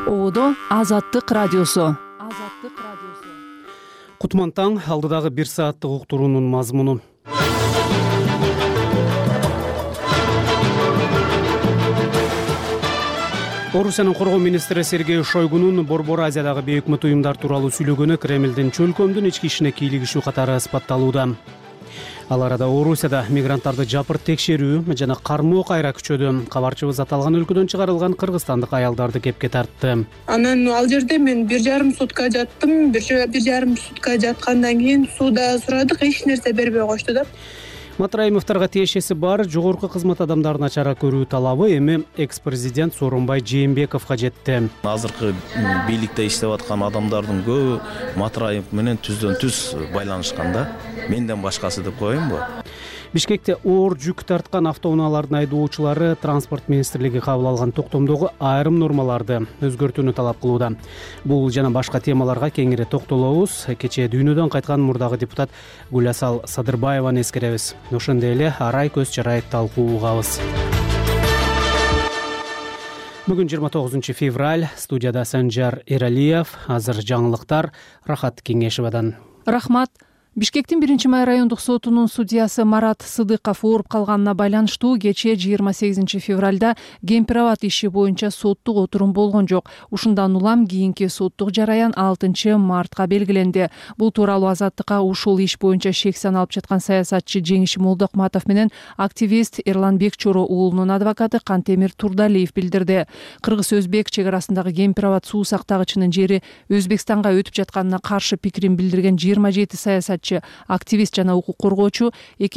Оодо Азаттык радиосу. Кутман таң, алдыдагы 1 сааттык уктуруунун мазмуну. Орусиянын коргоо министри Сергей Шойгунун Борбор Азиядагы бейөкмөт уюмдар тууралуу сүйлөгөнү Кремлдин чөлкөмдүн ички ишине кийлигишүү катары ысбатталууда. Ал арада Орусияда мигранттарды жапырт текшерүү жана кармоо кайра күчөдү. Кабарчыбыз аталган өлкөдөн чыгарылган кыргызстандык аялдарды кепке тартты. Анан ал жерде мен 1,5 сутка жаттым. 1,5 сутка жаткандан кийин сууда сурадык, эч нерсе бербей коюшту да. Матраимовторго тиешеси бар жогорку кызмат адамдарын ачара көрүү талабы эми экс-президент Сооронбай Жээнбековго жетти. Азыркы бийликте иштеп аткан адамдардын көбү Матраимов менен түздөн түз байланышкан да. Менден башкасы деп коеюнбу? Бишкекте оор жүк тарткан автоунаалардын айдоочулары транспорт министрлиги кабыл алган токтомдогу айрым нормаларды өзгөртүүнү талап кылууда. Бул жана башка темаларга кеңири токтолобуз. Кечээ дүйнөдөн кайткан мурдагы депутат Гүласал Садырбаеваны эскеребиз. Ошондой эле арай көз чарай талкуу угабыз. Бүгүн 29 февраль, студияда Санжар Эралиев. Азыр жаңылыктар Рахат Кеңешевадан. Рахмат. Бишкектин 1-май райондук сотунун судьясы Марат Сыдыков ооруп калганына байланыштуу кечээ 28 февралда Кемпир-Абад иши боюнча соттук отурум болгон жок. Ушундан улам кийинки соттук жараян 6 мартка белгиленди. Бул тууралуу Азаттыкка ушул иш боюнча шек саналып жаткан саясатчы Жеңиш Молдокматов менен активист Эрлан Бекчоро уулунун адвокаты Кантемир Турдалиев билдирди. Кыргыз-өзбек чек арасындагы Кемпир-Абад суу сактагычынын жери Өзбекстанга өтүп жатканына каршы пикирин билдирген 27 саясатчы, активист жана укук коргоочу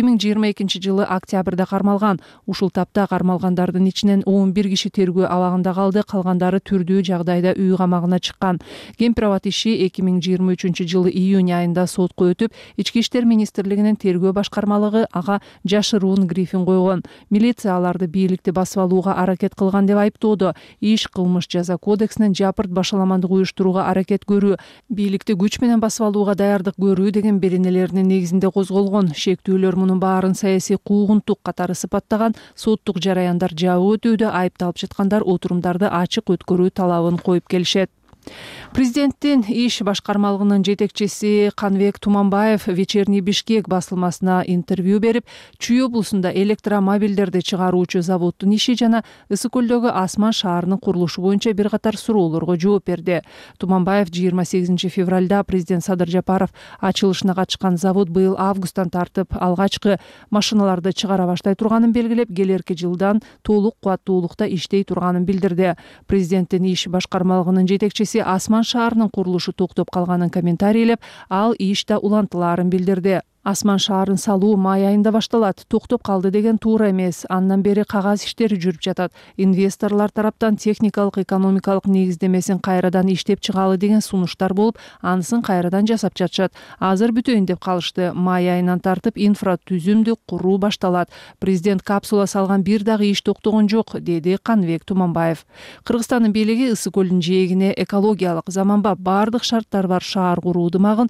2022 жылы октябрда кармалган. Ушул тапта кармалгандардын ичинен 11 киши тергөө абагында калды, калгандары түрдүү жагдайда үй камагына чыккан. Кемпир-Абад иши 2023 жылы июнь айында сотко өтүп, Ички иштер министрлигинин тергөө башкармалыгы ага жашыруун грифин койгон. Милиция аларды бийликти басып алууга аракет кылган деп айыптоодо. Иш кылмыш жаза кодексинин жапырт башаламандык уюштурууга аракет көрүү, бийликти күч менен басып алууга даярдык көрүү деген беренелеринин негизинде козголгон. Шектүүлөр мунун баарын саясий куугунтук катары сыпаттаган. Соттук жараяндар жабык өтүүдө, айыпталып жаткандар отурумдарды ачык өткөрүү талабын коюп келишет. Президенттин иш башкармалыгынын жетекчиси Канбек Туманбаев Вечерний Бишкек басылмасына интервью берип, Чүй облусунда электромобилдерди чыгаруучу заводдун иши жана Ысык көлдөгү Асман шаарынын курулушу боюнча бир катар суроолорго жооп берди. Туманбаев 28 февралда президент Садыр Жапаров ачылышына катышкан завод быйыл августтан тартып алгачкы машиналарды чыгара баштай турганын белгилеп, келерки жылдан толук кубаттуулукта иштей турганын билдирди. Президенттин иш башкармалыгынын жетекчиси Асман шаарынын курулушу токтоп калганын комментарийлеп, ал иш да улантылаарын билдирди. Асман шаарын салуу май айында башталат. Токтоп калды деген туура эмес. Андан бери кагаз иштери жүрүп жатат. Инвесторлор тараптан техникалык, экономикалык негиздемесин кайрадан иштеп чыгалы деген сунуштар болуп, анысын кайрадан жасап жатышат. Азыр бүтөйүн деп калышты. Май айынан тартып инфратүзүмдү куруу башталат. Президент капсула салган бир дагы иш токтогон жок, деди Канбек Туманбаев. Кыргызстандын бийлиги Ысык көлүнүн жээгине экологиялык заманбап бардык шарттар бар шаар куруу ымагын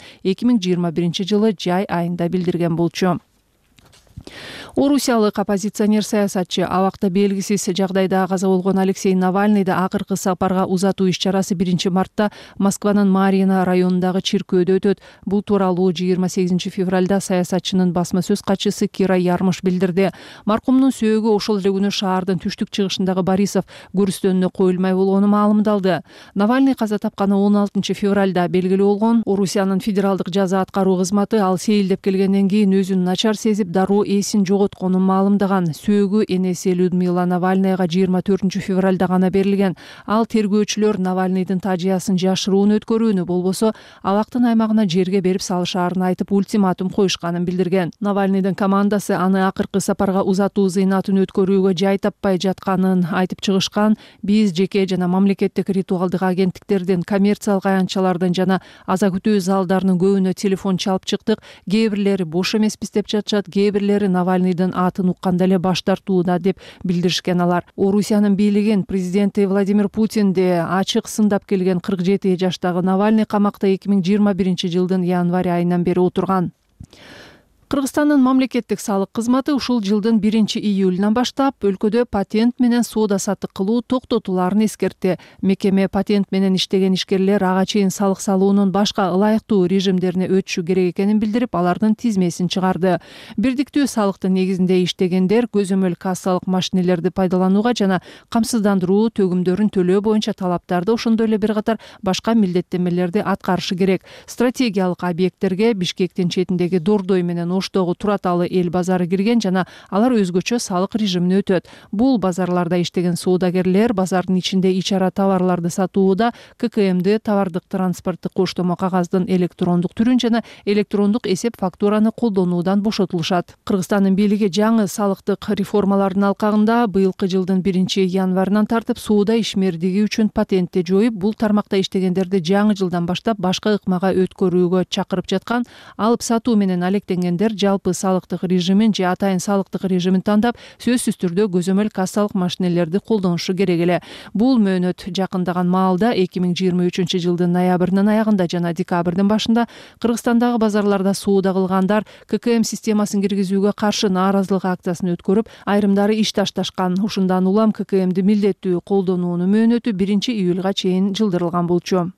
2021 жылы жай айында билдирген болчу. Орусиялык оппозиционер саясатчы, абакта белгисиз жагдайда каза болгон Алексей Навальныйды акыркы сапарга узатуу иш-чарасы 1 мартта Москванын Марина районундагы чиркөөдө өтөт. Бул тууралуу 28 февралда саясатчынын басма сөз катчысы Кира Ярмыш билдирди. Маркумдун сөөгү ошол эле күнү шаардын түштүк-чыгышындагы Борисов көрүстөнүнө коюлмай болгону маалымдалды. Навальный каза тапканы 16 февралда белгилүү болгон. Орусиянын федералдык жаза аткаруу кызматы ал сейилдеп келгенден кийин өзүн начар сезип, дароо эсин жоготконун маалымдаган. Сөөгү энеси Людмила Навальныйга 24 февралда гана берилген. Ал тергөөчүлөр Навальныйдын тажыясын жашыруун өткөрүүнү, болбосо абактын аймагына жерге берип салышаарын айтып ультиматум коюшканын билдирген. Навальныйдын командасы аны акыркы сапарга узатуу зыйнатын өткөрүүгө жай таппай жатканын айтып чыгышкан. Биз жеке жана мамлекеттик ритуалдык агенттиктердин, коммерциялык аянтчалардын жана аза күтүү залдарынын көбүнө телефон чалып чыктык. Кээ бирлери бош эмеспиз деп жатышат, кээ бирлери Навальныйдын атын укканда эле баш тартууда деп билдиришкен алар. Орусиянын бийлигин президенти Владимир Путинди ачык сындап келген 47 жаштагы Навальный камакта 2021 жылдын январь айынан бери отурган. Кыргызстандын мамлекеттик салык кызматы ушул жылдын 1-июлунан баштап өлкөдө патент менен соода саттык кылуу токтотуларын эскертти. Мекеме патент менен иштеген ишкерлер ага чейин салык салуунун башка ылайыктуу режимдерине өтүшү керек экенин билдирип, алардын тизмесин чыгарды. Бирдиктүү салыктын негизинде иштегендер көзөмөл кассалык машинелерди пайдаланууга жана камсыздандыруу төгүмдөрүн төлөө боюнча талаптарды, ошондой эле бир катар башка милдеттенмелерди аткарышы керек. Стратегиялык объекттерге Бишкектин четиндеги Дордой менен Оштогу Тураталы эл базары кирген жана алар өзгөчө салык режимине өтөт. Бул базарларда иштеген соодагерлер базардын ичинде ичара товарларды сатууда ККМды, товардык транспорттук коштомо кагаздын электрондук түрүн жана электрондук эсеп фактураны колдонуудан бошотулушат. Кыргызстандын бийлиги жаңы салыктык реформалардын алкагында быйылкы жылдын 1-январынан тартып соода ишмердиги үчүн патентти жоюп, бул тармакта иштегендерди жаңы жылдан баштап башка ыкмага өткөрүүгө чакырып жаткан. Алып сатуу менен алектенгендер жалпы салыктык режимин же атайын салыктык режимин тандап, сөзсүз түрдө көзөмөл кассалык машинелерди колдонушу керек эле. Бул мөөнөт жакындаган маалда 2023 жылдын ноябрынын аягында жана декабрдын башында Кыргызстандагы базарларда соода кылгандар ККМ системасын киргизүүгө каршы нааразылык акциясын өткөрүп, айрымдары иш ташташкан. Ушундан улам ККМди милдеттүү колдонуунун мөөнөтү 1-июлга чейин жылдырылган болчу.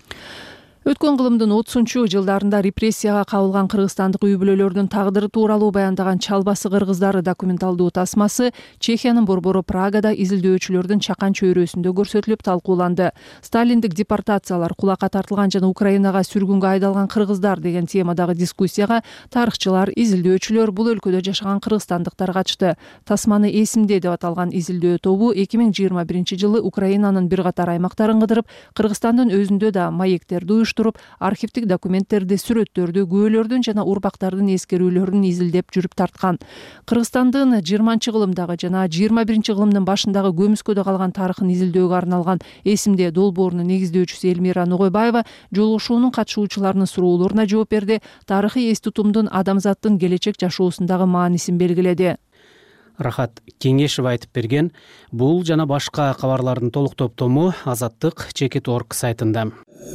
Өткөн кылымдын 30-жылдарында репрессияга кабылган кыргызстандык үй бүлөлөрдүн тагдыры тууралуу баяндаган Чалбасы кыргыздары документалдуу тасмасы Чехиянын борбору Прагада изилдөөчүлөрдүн чакан чөйрөсүндө көрсөтүлүп талкууланды. Сталиндик депортациялар, кулакка тартылган жана Украинага сүргүнгө айдалган кыргыздар деген темадагы дискуссияга тарыхчылар, изилдөөчүлөр, бул өлкөдө жашаган кыргызстандыктар катышты. Тасманы эсимде деп аталган изилдөө тобу 2021 жылы Украинанын бир катар аймактарын кыдырып, Кыргызстандын өзүндө да маектерди туруп, архивдик документтерди, сүрөттөрдү, күбөлөрдүн жана урбактардын эскерүүлөрүн изилдеп жүрүп тарткан. Кыргызстандын 20-кылымдагы жана 21-кылымдын башындагы көмүскөдө калган тарыхын изилдөөгө арналган эсимде долбоорунун негиздөөчүсү Элмира Ногойбаева жолугушуунун катышуучуларынын суроолоруна жооп берди. Тарыхый эс тутумдун адамзаттын келечек жашоосундагы маанисин белгиледи. Рахат Кеңешев айтып берген. Бул жана башка кабарлардын толук топтому Азаттык Чекит.org сайтында.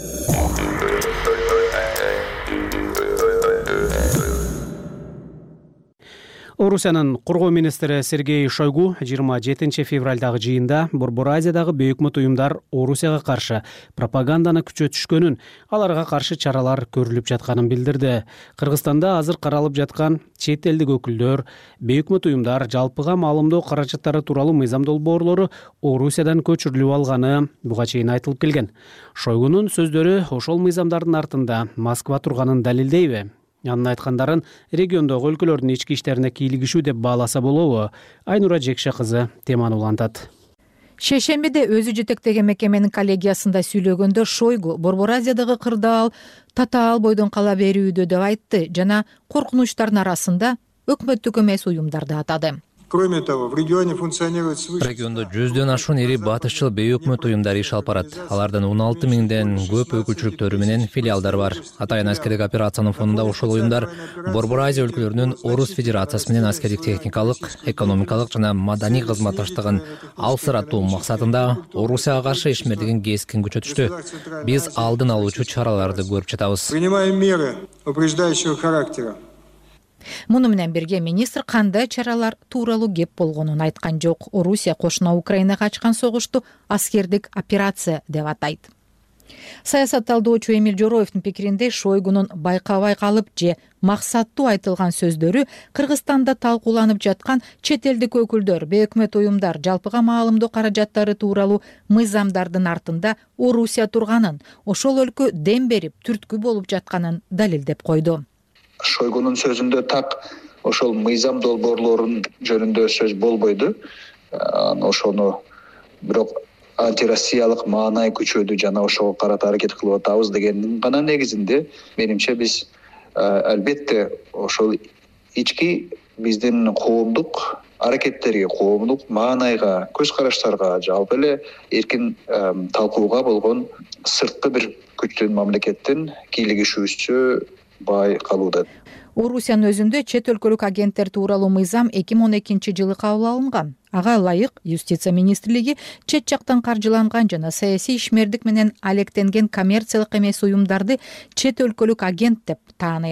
Орусиянын коргоо министри Сергей Шойгу 27 февралдагы жыйында Борбор Азиядагы бейөкмөт уюмдар Орусияга каршы пропаганданы күчөтүшкөнүн, аларга каршы чаралар көрүлүп жатканын билдирди. Кыргызстанда азыр каралып жаткан чет элдик өкүлдөр, бейөкмөт уюмдар жалпыга маалымдоо каражаттары тууралуу мыйзам долбоорлору Орусиядан көчүрүлүп алганы буга чейин айтылып келген. Шойгунун сөздөрү ошол мыйзамдардын артында Москва турганын далилдейби? Анын айткандарын региондогу өлкөлөрдүн ички иштерине кийлигишүү деп бааласа болобу? Айнура Жекше кызы теманы улантат. Шейшембиде өзү жетектеген мекеменин коллегиясында сүйлөгөндө Шойгу Борбор Азиядагы кырдаал татаал бойдон кала берүүдө деп айтты жана коркунучтардын арасында өкмөттүк эмес уюмдарды атады. Кроме того, в регионе функционирует свыше... Региондо 100дөн ашуун ири батышчыл бейөкмөт уюмдар иш алып барат. Алардын 16 миңден көп өкүлчүлүктөрү менен филиалдар бар. Атайын аскердик операциянын фонунда ошол уюмдар Борбор Азия өлкөлөрүнүн Орус Федерациясы менен аскердик техникалык, экономикалык жана маданий кызматташтыгын алсыратуу максатында Орусияга каршы ишмердигин кескин күчөтүштү. Биз алдын алуучу чараларды көрүп жатабыз. Принимаем меры упреждающего характера. Муну менен бирге министр кандай чаралар тууралуу кеп болгонун айткан жок. Орусия кошуна Украинага ачкан согушту аскердик операция деп атайт. Саясат талдоочу Эмиль Жороевдин пикиринде Шойгунун байкабай калып же максаттуу айтылган сөздөрү Кыргызстанда талкууланып жаткан чет элдик өкүлдөр, бейөкмөт уюмдар жалпыга маалымдоо каражаттары тууралуу мыйзамдардын артында Орусия турганын, ошол өлкө дем берип түрткү болуп жатканын далилдеп койду. Шойгунун сөзүндө так ошол мыйзам долбоорлорунун жөнүндө сөз болбойду. Ошону бирок антироссиялык маанай күчөдү жана ошого карата аракет кылып атабыз дегендин гана негизинде менимче биз албетте ошол ички биздин коомдук аракеттерге, коомдук маанайга, көз караштарга, жалпы эле эркин талкууга болгон сырткы бир күчтүн мамлекеттин кийлигишүүсү байкалууда. Орусиянын өзүндө чет өлкөлүк агенттер тууралуу мыйзам 2012 жылы кабыл алынган. Ага ылайык Юстиция министрлиги чет жактан каржыланган жана саясий ишмердик менен алектенген коммерциялык эмес уюмдарды чет өлкөлүк агент деп тааный алат.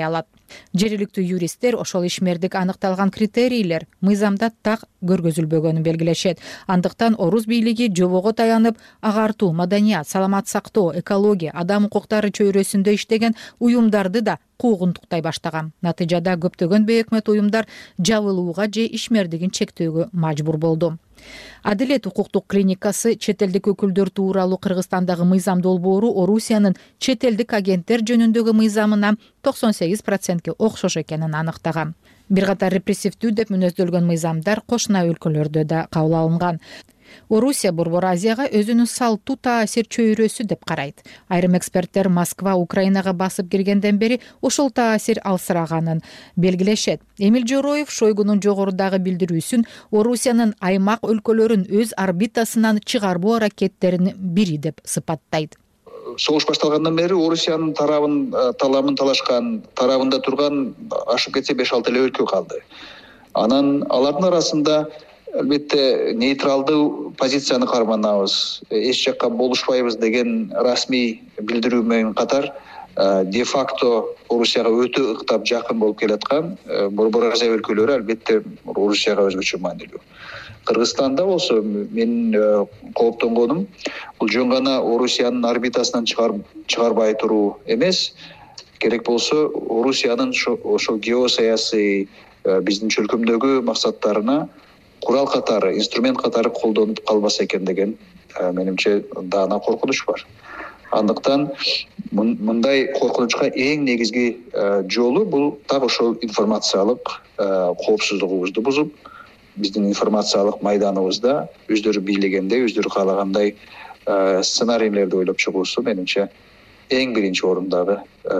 Жергиликтүү юристтер ошол ишмердик аныкталган критерийлер мыйзамда так көргөзүлбөгөнүн белгилешет. Андыктан орус бийлиги жобого таянып, агартуу, маданият, саламат сактоо, экология, адам укуктары чөйрөсүндө иштеген уюмдарды да куугунтуктай баштаган. Натыйжада көптөгөн бейөкмөт уюмдар жабылууга же ишмердигин чектөөгө мажбур болду. Адилет укуктук клиникасы чет элдик өкүлдөр тууралуу Кыргызстандагы мыйзам долбоору Орусиянын чет элдик агенттер жөнүндөгү мыйзамына 98%ке окшош экенин аныктаган. Бир катар репрессивдүү деп мүнөздөлгөн мыйзамдар кошуна өлкөлөрдө да кабыл алынган. Орусия Борбор Азияга өзүнүн салттуу таасир чөйрөсү деп карайт. Айрым эксперттер Москва Украинага басып киргенден бери ошол таасир алсыраганын белгилешет. Эмил Жороев Шойгунун жогорудагы билдирүүсүн Орусиянын аймак өлкөлөрүн өз орбитасынан чыгарбоо аракеттеринин бири деп сыпаттайт. Согуш башталгандан бери Орусиянын таламын талашкан, тарабында турган ашып кетсе 5-6 эле өлкө калды. Анан алардын арасында албетте нейтралдуу позицияны карманабыз, эч жакка болушпайбыз деген расмий билдирүү менен катар де-факто Орусияга өтө ыктап жакын болуп келаткан Борбор Азия өлкөлөрү албетте Орусияга өзгөчө маанилүү. Кыргызстанда болсо мен кооптонгонум бул жөн гана Орусиянын орбитасынан чыгарбай туруу эмес, керек болсо Орусиянын ошол геосаясий биздин чөлкөмдөгү максаттарына курал катары, инструмент катары колдонуп калбаса экен деген менимче даана коркунуч бар. Андыктан мындай коркунучка эң негизги жолу бул так ошол информациялык коопсуздугубузду бузуп, биздин информациялык майданыбызда өздөрү бийлегенде, өздөрү каалагандай сценарийлерди ойлоп чыгуусу менимче эң биринчи орундагы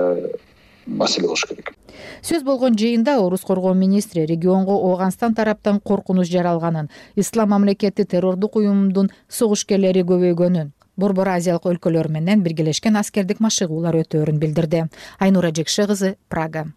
маселе болуш керек. Сөз болгон жыйында орус коргоо министри регионго Ооганстан тараптан коркунуч жаралганын, ислам мамлекети террордук уюмдун согушкерлери көбөйгөнүн, Борбор Азиялык өлкөлөр менен биргелешкен аскердик машыгуулар өтөөрүн билдирди. Айнура Жекше кызы, Прага.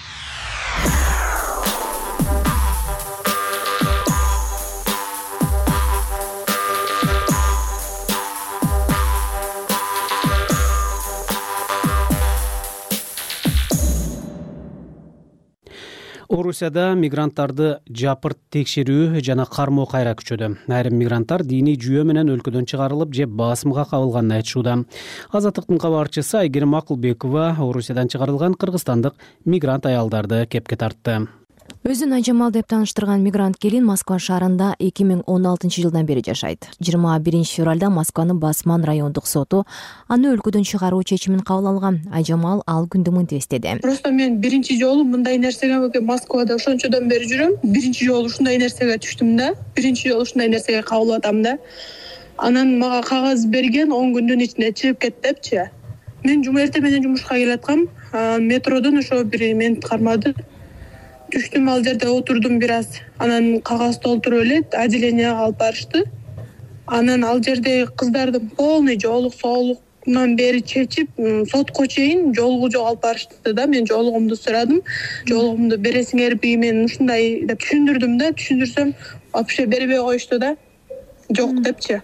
Орусияда мигранттарды жапырт текшерүү жана кармоо кайра күчөдө. Айрым мигранттар диний жүйө менен өлкөдөн чыгарылып же басымга кабылганын айтышууда. Азаттыктын кабарчысы Айгерим Акылбекова Орусиядан чыгарылган кыргызстандык мигрант аялдарды кепке тартты. Өзүн Айжамал деп тааныштырган мигрант келин Москва шаарында 2016 жылдан бери жашайт. 21 февралда Москванын Басман райондук соту аны өлкөдөн чыгаруу чечимин кабыл алган. Айжамал ал күндү мынтип эстеди. Просто мен биринчи жолу мындай нерсеге Москвада ошончодон бери жүрөм. Биринчи жолу ушундай нерсеге түштүм да. Биринчи жолу ушундай нерсеге кабыл атам да. Анан мага кагаз берген 10 күндүн ичинде чыгып кет депчи. Мен эртең менен жумушка келаткам. Метродон ошо бир мени кармады. Түштүм, ал жерде отурдум бир аз. Анан кагаз толтуруп эле отделенияга алып барышты. Анан ал жерде кыздардын полный жоолук соолугунан бери чечип, сотко чейин жоолугу алып барышты да. Мен жоолугумду сурадым. Жоолугумду бересиңерби, мен ушундай деп түшүндүрдүм да. Түшүндүрсөм, вообще бербей коюшту да. Жок депчи.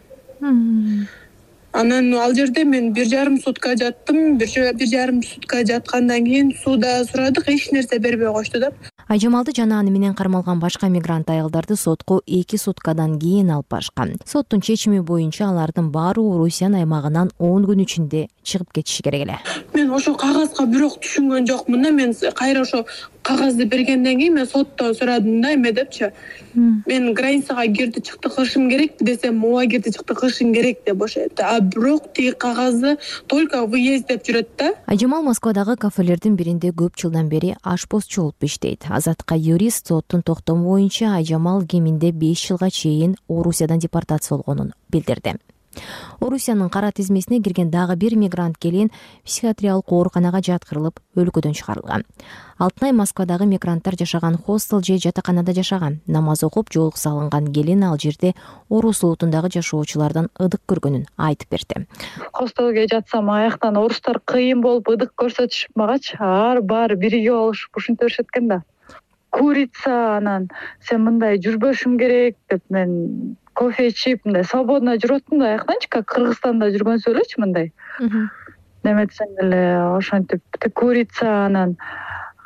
Анан ал жерде мен 1,5 сутка жаттым. 1,5 сутка жаткандан кийин сууда сурадык, эч нерсе бербей коюшту да. Айжамалды жана аны менен кармалган башка мигрант аялдарды сотко 2 суткадан кийин алып барышкан. Соттун чечими боюнча алардын баары Орусиянын аймагынан 10 күн ичинде чыгып кетиши керек эле. Мен ошо кагазга бирок түшүнгөн жокмун да. Мен кайра ошо кагазды бергенден кийин мен соттон сурадым да, эме депчи. Мен границага кирди чыкты кылышым керек десем, ооба кирди чыкты кылышым керек деп ошо айтты. А бирок тиги кагазды только выезд деп жүрөт да. Айжамал Москвадагы кафелердин биринде көп жылдан бери ашпозчу болуп иштейт. Азатка юрист соттун токтому боюнча Айжамал кеминде 5 жылга чейин Орусиядан депортация болгонун билдирди. Орусиянын кара тизмесине кирген дагы бир мигрант келин психиатриялык ооруканага жаткырылып, өлкөдөн чыгарылган. Алтынай Москвадагы мигранттар жашаган хостел же жатаканада жашаган. Намаз окуп, жоолук салынган келин ал жерде орус улутундагы жашоочулардан ыдык көргөнүн айтып берди. Хостелге жатсам, аяктан орустар кыйын болуп ыдык көрсөтүшүп магачы, баары бирге болушуп ушинтип беришет экен да. Курица, анан сен мындай жүрбөшүң керек деп мен кофе ичип, мындай свободно жүрөтүм да, аяктанчы, как Кыргызстанда жүргөнсү элечи мындай. Неметсең эле ошентип курица, анан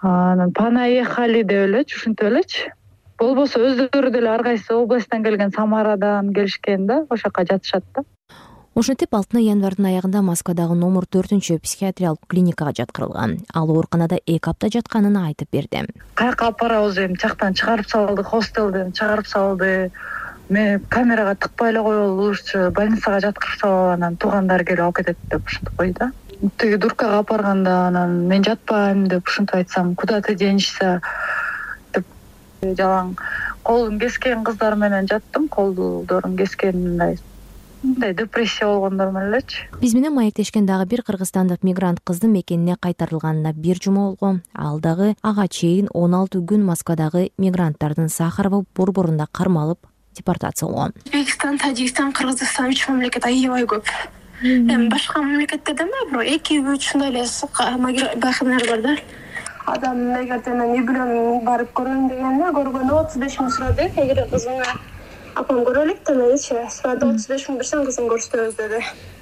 Анан понаехали деп элечи, ушинтип элечи. Болбосо өздөрү деле ар кайсы областтан келген, Самарадан келишкен да, ошол жака жатышат да. Ошентип 6 январдын аягында Москвадагы номер 4 психиатриялык клиникага жаткырылган. Ал ооруканада 2 апта жатканын айтып берди. Каяка апарабыз эми, жактан чыгарып салды, хостелден чыгарып салды. Мен камерага тыкпай эле коелу булушчу, больницага жаткырып салып, анан туугандар келип алып кетет деп ушинтип койду. Тиги дуркага апарганда анан мен жатпайм деп ушинтип айтсам, куда ты денешься деп жалаң колун кескен кыздар менен жаттым, колдорун кескен, мындай депрессия болгондор менен элечи. Биз менен маектешкен дагы бир кыргызстандык мигрант кыздын мекенине кайтарылганына 1 жума болгон. Ал дагы ага чейин 16 күн Москвадагы мигранттардын Сахарова борборунда кармалып депортация болгон. Өзбекстан, Тажикстан, Кыргызстан 3 мамлекет аябай көп. Эми башка мамлекеттерде эмес, 2-3 ушундай эле бахындар бар да. Адам эгерде мен үй бүлөм барып көрөм дегенде, көргөнү 35 миң сурады. Эгер кызыңа апам көрөлүк демедичи, сурады 35 миң берсең кызың көрсөтөбүз деди.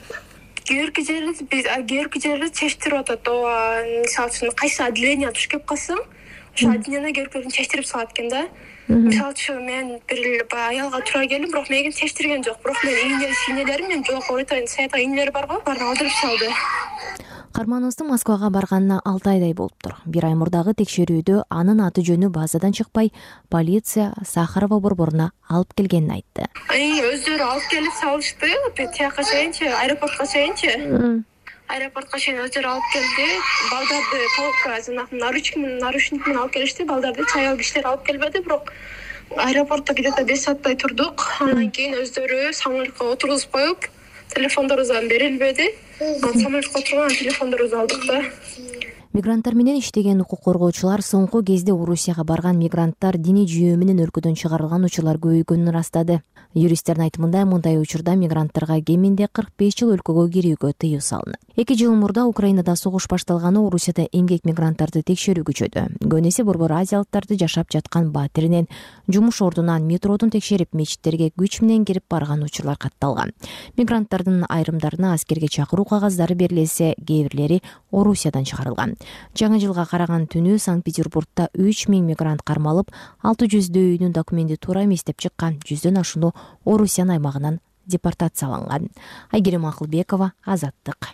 Кийинки жерде чечтирип атат. Мисалы үчүн кайсы отделение туш келип калсаң, ошо отделение көргөнүн чечтирип салат экен да. Мисалы үчүн мен бир аялга туура келдим, бирок мени чечтирген жок. Бирок мен ийнелерим, мен жолко өтөйүн, саятка ийнелер барго, баарын алдырып салды. Кармановдун Москвага барганына 6 айдай болуптур. 1 ай мурдагы текшерүүдө анын аты жөнү базадан чыкпай, полиция Сахарова борборуна алып келгенин айтты. Өздөрү алып келип салышты, тияка чейинчи, аэропортко чейинчи. Аэропортко чейин өздөрү алып келди. Балдарды полка, жанагы наручник менен алып келишти. Балдарды чаял кишилер алып келбеди, бирок аэропортто где-то 5 сааттай турдук. Андан кийин өздөрү самолетко отургузуп коюп, телефондорубуздан берилбеди. Самолетко отурган телефондорубузду алдык да. Мигранттар менен иштеген укук коргоочулар соңку кезде Орусияга барган мигранттар диний жүйө менен өлкөдөн чыгарылган учурлар көбөйгөнүн ырастады. Юристтердин айтымында мындай учурда мигранттарга кеминде 45 жыл өлкөгө кирүүгө тыюу салынат. 2 жыл мурда Украинада согуш башталганы Орусияда эмгек мигранттарды текшерүү күчөдү. Көнесе борбор азиялыктарды жашап жаткан батиринен жумуш ордунан метродун текшерип мечиттерге күч менен кирип барган учурлар катталган. Мигранттардын айрымдарына аскерге чакыруу кагаздары берилсе, кээ бирлери Орусиядан чыгарылган. Жаңы жылга караган түнү Санкт-Петербургда 3000 мигрант кармалып, 600 үйүнүн документи туура эмес деп чыккан, 100дөн ашууну Орусия аймагынан депортацияланган. Айгерим Акылбекова, Азаттык.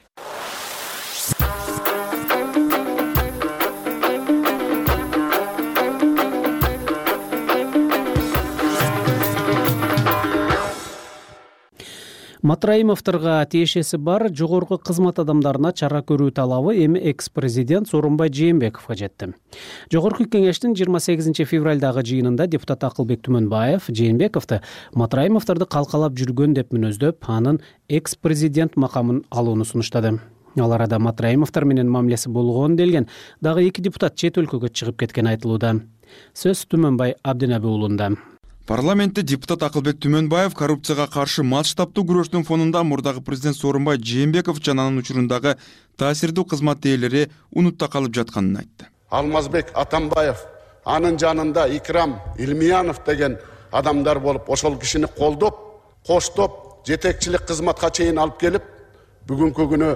Матраимовторго тиешеси бар жогорку кызмат адамдарына чара көрүү талабы эми экс-президент Сооронбай Жээнбековго жетти. Жогорку кеңештин 28 февралдагы жыйынында депутат Акылбек Түмөнбаев Жээнбековду Матраимовторду калкалап жүргөн деп мүнөздөп, анын экс-президент макамын алууну сунуштады. Ал арада Матраимовтор менен мамилеси болгон делген дагы 2 депутат чет өлкөгө чыгып кеткен айтылууда. Сөз Түмөнбай Абдинаби уулунда. Парламентте депутат Акылбек Түмөнбаев коррупцияга каршы масштабтуу күрөштүн фонунда мурдагы президент Сооронбай Жээнбеков жана анын учурундагы таасирдүү кызмат ээлери унутта калып жатканын айтты. Алмазбек Атамбаев, анын жанында Икрам Илмиянов деген адамдар болуп, ошол кишини колдоп, коштоп, жетекчилик кызматка чейин алып келип, бүгүнкү күнү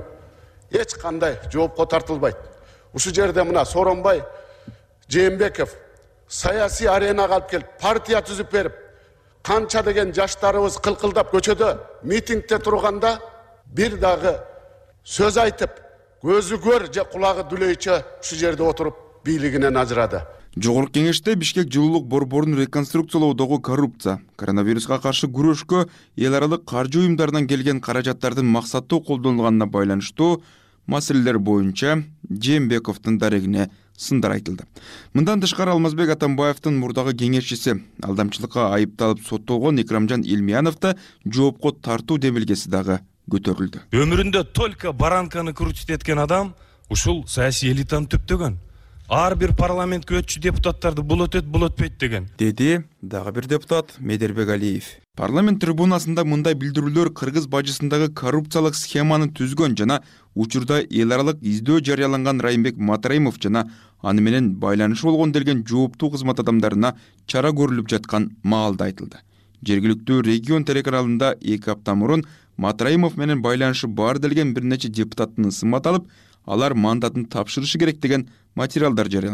эч кандай жоопко тартылбайт. Ушул жерде мына Сооронбай Жээнбеков саясий аренага алып келип, партия түзүп берип, канча деген жаштарыбыз кылкылдап көчөдө митингде турганда бир дагы сөз айтып, көзү көр же кулагы дүлөйчө ушул жерде отуруп бийлигинен ажырады. Жогорку кеңеште Бишкек жылуулук борборун реконструкциялоодогу коррупция, коронавируска каршы күрөшкө эл аралык каржы уюмдарынан келген каражаттардын максаттуу колдонулганына байланыштуу маселелер боюнча Жээнбековдун дарегине сындар айтылды. Мындан тышкары Алмазбек Атамбаевдин мурдагы кеңешчиси алдамчылыкка айыпталып соттолгон Икрамжан Илмияновду жоопко тартуу демилгеси дагы көтөрүлдү. Өмүрүндө только баранканы крутить эткен адам ушул саясий элитаны түптөгөн. Ар бир парламентке өтчү депутаттарды бул өтөт, бул өтпөйт деген. Деди дагы бир депутат Медербек Алиев. Парламент трибунасында мындай билдирүүлөр кыргыз бажысындагы коррупциялык схеманы түзгөн жана учурда эл аралык издөө жарыяланган Райымбек Матраимов жана аны менен байланышы болгон делген жооптуу кызмат адамдарына чара көрүлүп жаткан маалда айтылды. Жергиликтүү регион телеканалында 2 апта мурун Матраимов менен байланышы бар делген бир нече депутаттын ысымат алып, алар мандатын тапшырышы керек деген материалдар жарыяланган.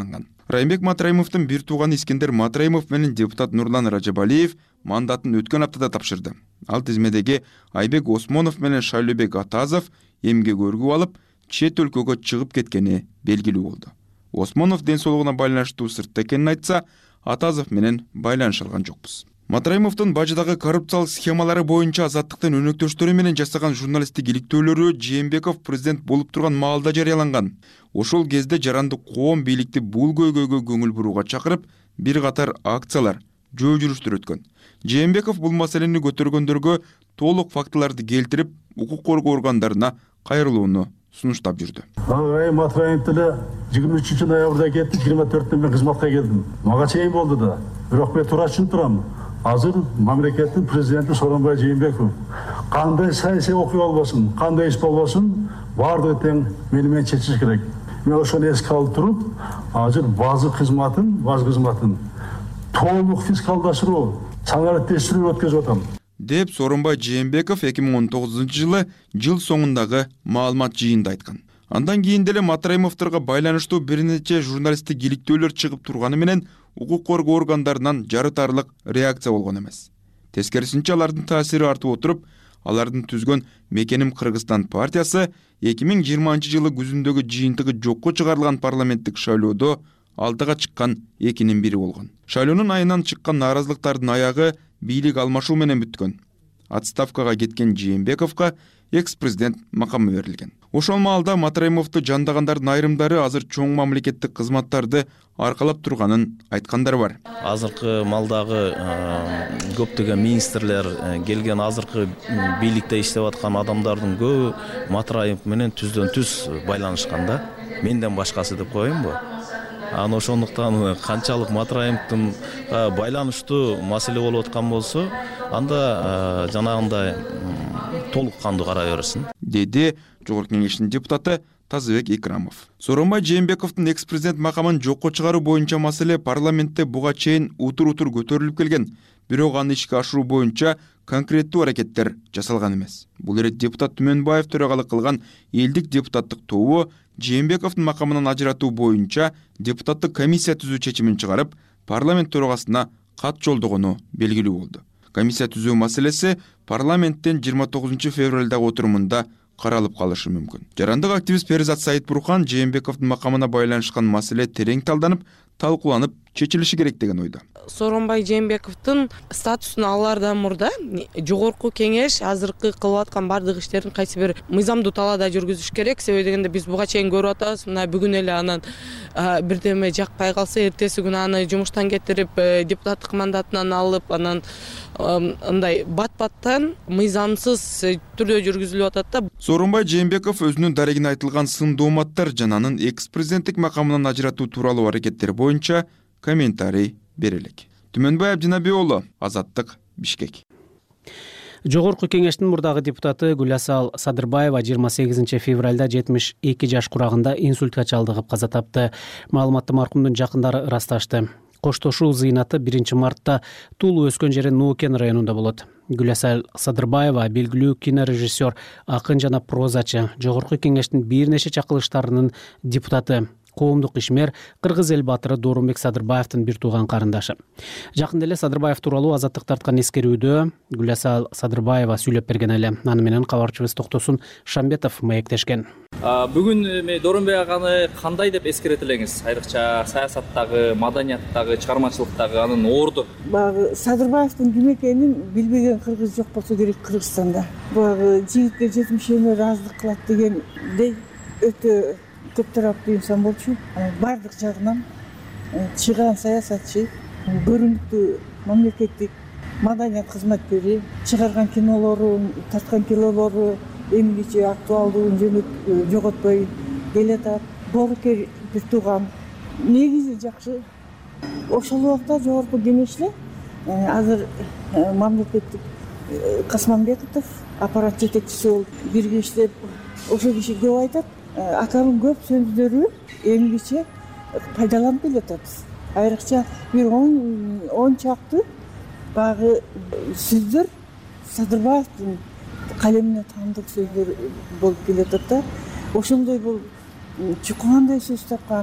Райымбек Матраимовдун бир тууганы Искендер Матраимов менен депутат Нурлан Ражабалиев мандатын өткөн аптада тапшырды. Ал тизмедеги Айбек Осмонов менен Шайлообек Атазов эмгек өргүп алып, чет өлкөгө чыгып кеткени белгилүү болду. Осмонов ден соолугуна байланыштуу сыртта экенин айтса, Атазов менен байланыша алган жокпуз. Матраимовдун бажыдагы коррупциялык схемалары боюнча Азаттыктын өнөктөштөрү менен жасаган журналисттик иликтөөлөрү Жээнбеков президент болуп турган маалда жарыяланган. Ошол кезде жаранды коом бийликти бул көйгөйгө көңүл бурууга чакырып, бир катар акциялар, жөө жүрүштөр өткөн. Жээнбеков бул маселени көтөргөндөргө толук фактыларды келтирип, укук коргоо органдарына кайрылууну сунуштап жүрдү. Матраимов деле 23 ноябрда кетти, 24 мен кызматка келдим. Мага чейин болду да. Бирок мен туура түшүнүп турам. Азыр мамлекеттин президенти Сооронбай Жээнбеков кандай саясий окуя болбосун, кандай иш болбосун, баардыгы тең менен чечиш керек. Мен ошону эске алып туруп, азыр баз кызматын толук фискалдаштыруу, санариттештирүү өткөзүп атам. Деп Сооронбай Жээнбеков 2019 жыл соңундагы маалымат жыйында айткан. Андан кийин деле Матраимовдорго байланыштуу бир нече журналисттик иликтөөлөр чыгып турганы менен укук коргоо органдарынан жарытарлык реакция болгон эмес. Тескерисинче алардын таасири артып отуруп, алардын түзгөн Мекеним Кыргызстан партиясы 2020 жылы күзүндөгү жыйынтыгы жокко чыгарылган парламенттик шайлоодо алдыга чыккан экинин бири болгон. Шайлоонун айынан чыккан нааразылыктардын аягы бийлик алмашуу менен бүткөн. Отставкага кеткен Жээнбековго экс-президент макамы берилген. Ошол маалда Матраимовду жандагандардын айрымдары азыр чоң мамлекеттик кызматтарды аркалап турганын айткандар бар. Азыркы малдагы көптөгөн министрлер келген, азыркы бийликте иштеп аткан адамдардын көбү Матраимов менен түздөн түз байланышкан да. Менден башкасы деп коеюнбу? Ошондуктан канчалык Матраимовдун байланыштуу маселе болуп аткан болсо, анда жанагындай толук кандуу карай берсин, деди Жогорку Кеңештин депутаты Тазыбек Икрамов. Сооронбай Жээнбековдун экс-президент макамын жокко чыгаруу боюнча маселе парламентте буга чейин утур-утур көтөрүлүп келген. Бирок аны ишке ашыруу боюнча конкреттүү аракеттер жасалган эмес. Бул ирет депутат Түмөнбаев төрагалык кылган элдик депутаттык тобу Жээнбековдун макамынан ажыратуу боюнча депутаттык комиссия түзүү чечимин чыгарып, парламент төрагасына кат жолдогону белгилүү болду. Комиссия түзүү маселеси парламенттин 29 февралдагы отурумунда каралып калышы мүмкүн. Жарандык активист Перизат Саитбурхан Жээнбековдун макамына байланышкан маселе терең талданып, талкууланып чечилиши керек деген ойдо. Сооронбай Жээнбековдун статусун алаардан мурда Жогорку Кеңеш азыркы кылып аткан бардык иштерин кайсы бир мыйзамдуу талаада жүргүзүш керек. Себеби дегенде биз буга чейин көрүп атабыз, мына бүгүн эле анан бирдеме жакпай калса, эртеси күнү аны жумуштан кетирип, депутаттык мандатынан алып, анан андай бат-баттан мыйзамсыз түрдө жүргүзүлүп атат да. Сооронбай Жээнбеков өзүнүн дарегине айтылган сын дооматтар жана анын экс-президенттик макамынан ажыратуу тууралуу аракеттери боюнча комментарий берелик. Түмөнбай Абдинаби уулу, Азаттык, Бишкек. Жогорку Кеңештин мурдагы депутаты Гүласал Садырбаева 28 февралда 72 жаш курагында инсультка чалдыгып каза тапты. Маалыматты маркумдун жакындары ырасташты. Коштошуу зыйнаты 1 мартта Тулу өскөн жери Нуукен районунда болот. Гүласал Садырбаева белгилүү кинорежиссер, акын жана прозачы, Жогорку Кеңештин бир нече чакырылыштарынын депутаты, коомдук ишмер, Кыргыз эл баатыры Доорунбек Садырбаевдин бир тууган карындашы. Жакында эле Садырбаев тууралуу Азаттык тарткан эскерүүдө Гүласал Садырбаева сүйлөп берген эле. Аны менен кабарчыбыз Токтосун Шамбетов маектешкен. Бүгүн Доорунбек аганы кандай деп эскерет элеңиз? Айрыкча саясаттагы, маданияттагы, чыгармачылыктагы анын орду. Баягы Садырбаевдин ким экенин билбеген кыргыз жок болсо керек Кыргызстанда. Баягы жигиттер жетимишеме ыраазылык кылат дегендей өтө көп тараптуу инсан болчу. Бардык жагынан чыгаан саясатчы, көрүнүктүү мамлекеттик маданият кызматкери, чыгарган кинолорун, тарткан кинолору эмгиче актуалдуулун жоготпой келатат. Боорукер бир тууган. Негизи жакшы. Ошол убакта Жогорку Кеңеште азыр мамлекеттик Касманбеков аппарат жетекчиси болуп бирге иштеп, ошол киши көп айтат. Атанын көп сөздөрү эмгиче пайдаланып келатат. Айрыкча бир 10 чакты багы сөздөр Садырбаевдин калемине таандык сөздөр болуп келатат да. Ошондой бул чукугандай сөз тапкан,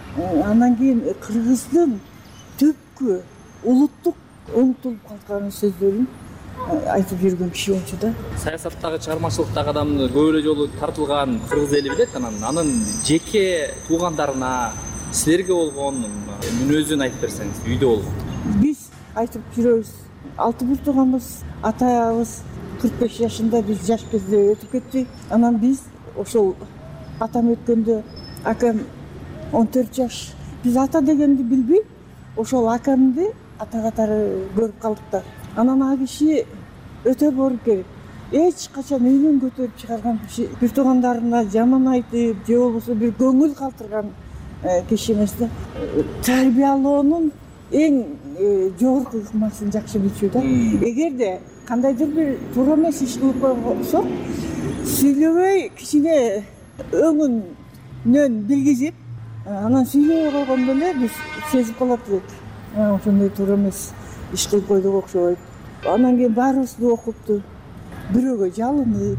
Анан кийин кыргыздын түпкү улуттук унутулуп калган сөздөрүн айтып жүргөн киши болчу да. Саясаттагы, чыгармачылыктагы адамды көп эле жолу тартылган кыргыз эли билет. Анын жеке туугандарына, силерге болгон мүнөзүн айтып берсеңиз, үйдө болгон. Биз айтып жүрөбүз. 6 бир тууганбыз. Атабыз 45 жашында, биз жаш кезде өтүп кетти. Анан биз ошол атам өткөндө акам 14 жаш. Биз ата дегенди билбей, ошол акамды ата катары көрүп калдык да. Анан ал киши өтө боорукер. Эч качан үйүнөн көтөрүп чыгарган киши, бир туугандарына жаман айтып, же болбосо бир көңүл калтырган киши эмес да. Тарбиялоонун эң жогорку ыкмасын жакшы билчү да. Эгерде кандайдыр бир туура эмес иш кылып койсок, сүйлөбөй кичине өңүнөн билгизип, анан сүйлөбөй койгондо эле биз сезип калат элек. Ошондой туура эмес иш кылып койдук окшобойт. Анан кийин баарыбызды окупту. Бирөөгө жалынып,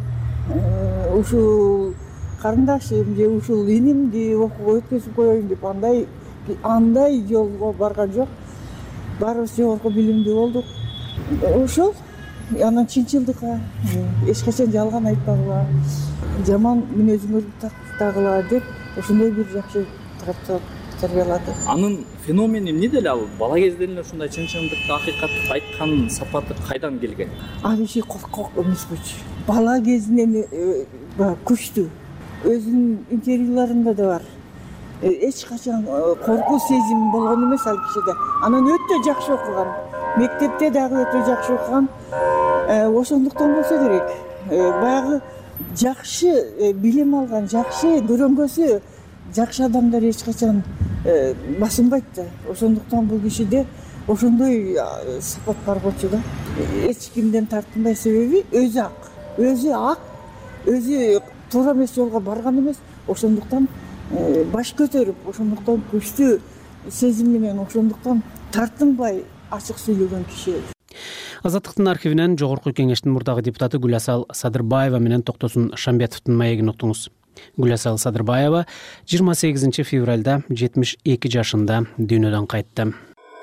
ушул карындашым же ушул инимди окууга өткөзүп коеюн деп андай жолго барган жок. Баарыбыз жогорку билимдүү болдук. Ошол анан чынчылдыкка, эч качан жалган айтпагыла, жаман мүнөзүңөрдү тактагыла деп ошондой бир жакшы тарбиялады. Анын феномени эмне деле ал? Бала кезден эле ушундай чынчылдыкты, акыйкатты айткан сапаты кайдан келген? Ал киши коркок эмес болчу. Бала кезинен күчтүү. Өзүнүн интервьюларында да бар. Эч качан коркуу сезим болгон эмес ал кишиде. Анан өтө жакшы окуган. Мектепте дагы өтө жакшы окуган. Ошондуктан болсо керек. Баягы жакшы билим алган, жакшы көрөнгөсү жакшы адамдар эч качан басынбайт да. Ошондуктан бул кишиде ошондой сапат бар болчу да. Эч кимден тартынбай, себеби өзү ак, өзү туура эмес жолго барган эмес. Ошондуктан баш көтөрүп, ошондуктан күчтүү сезим менен, ошондуктан тартынбай ачык сүйлөгөн киши. Азаттыктын архивинен жогорку кеңештин мурдагы депутаты Гүласал Садырбаева менен Токтосун Шамбетовдун маегин уктуңуз. Гүласал Садырбаева 28 февралда 72 жашында дүйнөдөн кайтты.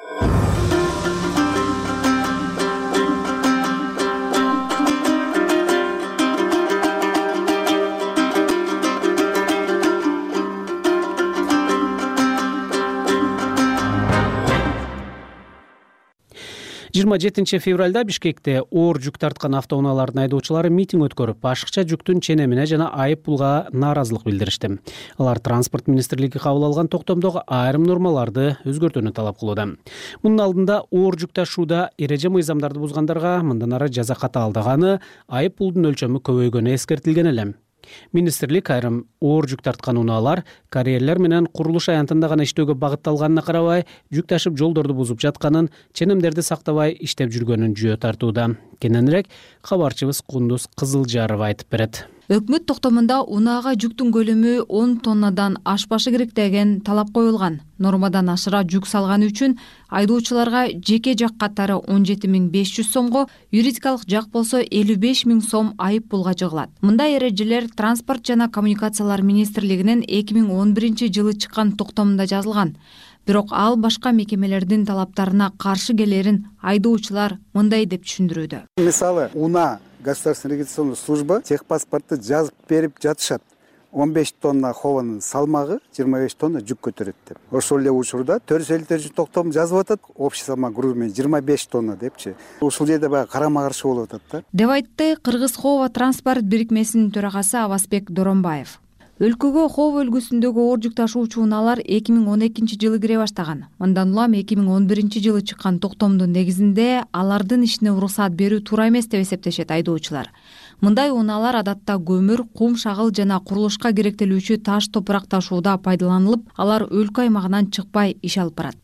Жыйырма 7 февралда Бишкекте оор жүк тарткан автоунаалардын айдоочулары митинг өткөрүп, ашыкча жүктүн ченемине жана айып пулга нааразылык билдиришти. Алар транспорт министрлиги кабыл алган токтомдогу айрым нормаларды өзгөртүүнү талап кылууда. Мунун алдында оор жүк ташууда эреже мыйзамдарды бузгандарга мындан ары жаза катаалдаганы, айып пулдун өлчөмү көбөйгөнү эскертилген эле. Министрлик айрым оор жүк тарткан унаалар карьерлер менен курулуш аянтында гана иштөөгө багытталганына карабай, жүк ташып жолдорду бузуп жатканын, ченемдерди сактабай иштеп жүргөнүн жүйө тартууда. Кененирээк кабарчыбыз Кундуз Кызылжарова айтып берет. Өкмөт токтомунда унаага жүктүн көлөмү 10 тоннадан ашпашы керек деген талап коюлган. Нормадан ашыра жүк салганы үчүн айдоочуларга жеке жак катары 17.500 сомго, юридикалык жак болсо 55.000 сом айып пулга жыгылат. Мындай эрежелер Транспорт жана коммуникациялар министрлигинин 2011 жылы чыккан токтомунда жазылган. Бирок ал башка мекемелердин талаптарына каршы келерин айдоочулар мындай деп түшүндүрүүдө. Мисалы, УНА государственная регистрационная служба техпаспортты жазып берип жатышат. 15 тонна хованын салмагы 25 тонна жүк көтөрөт деп. Ошол эле учурда төрөсөлүктөр үчүн токтом жазып атат, общий салмак грузу 25 тонна депчи. Ушул жерде баягы карама каршы болуп атат да. Деп айтты Кыргыз Хова транспорт бирикмесинин төрагасы Абасбек Доронбаев. Өлкөгө Хова өлкөсүндөгү оор жүк ташуучу унаалар 2012 жылы кире баштаган. Мындан улам 2011 жылы чыккан токтомдун негизинде алардын ишине уруксаат берүү туура эмес деп эсептешет айдоочулар. Мындай унаалар адатта көмүр, кум, шагыл жана курулушка керектелүүчү таш топурак ташууда пайдаланылып, алар өлкө аймагынан чыкпай иш алып барат.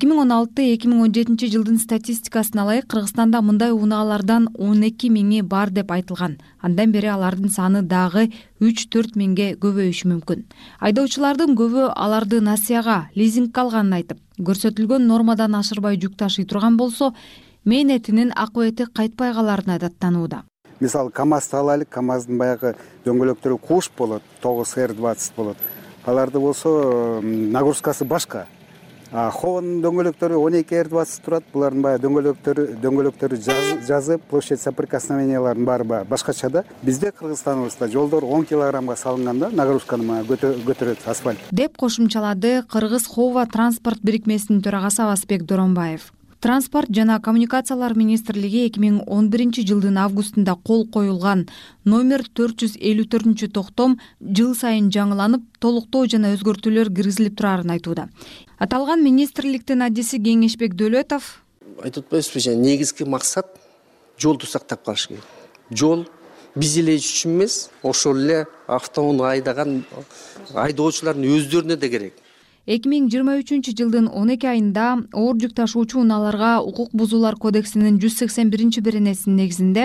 2016-2017 жылдын статистикасына ылайык Кыргызстанда мындай унаалардан 12 миңи бар деп айтылган. Андан бери алардын саны дагы 3-4 миңге көбөйүшү мүмкүн. Айдоочулардын көбү аларды насыяга, лизингге алганын айтып, көрсөтүлгөн нормадан ашырбай жүк ташый турган болсо, мээнетинин акыбети кайтпай каларына даттанууда. Мисалы, КАМАЗды алайлык, КАМАЗдын баягы дөңгөлөктөрү куш болот, 9R20 болот. аларды болсо нагрузкасы башка. Хованын дөңгөлөктөрү 12 R20 турат. Булардын баягы дөңгөлөктөрү жазып, площадь соприкосновенияларын баары башкача да. Бизде Кыргызстаныбызда жолдор 10 килограммга салынганда нагрузканы көтөрөт асфальт. Деп кошумчалады Кыргыз Хова транспорт бирикмесинин төрагасы Авазбек Доронбаев. Транспорт жана коммуникациялар министрлиги 2011 жылдын августунда кол коюлган номер 454 токтом жыл сайын жаңыланып, толуктоо жана өзгөртүүлөр киргизилип турарын айтууда. Аталган министрликтин адиси Кеңешбек Дөөлөтов айтып атпайбызбы, негизги максат жолду сактап калыш керек. Жол биз эле үчүн эмес, ошол эле автоунаа айдаган айдоочулардын өздөрүнө да керек. 2023 жылдын 12 айында оор жүк ташуучу унааларга укук бузуулар кодексинин 181 беренесинин негизинде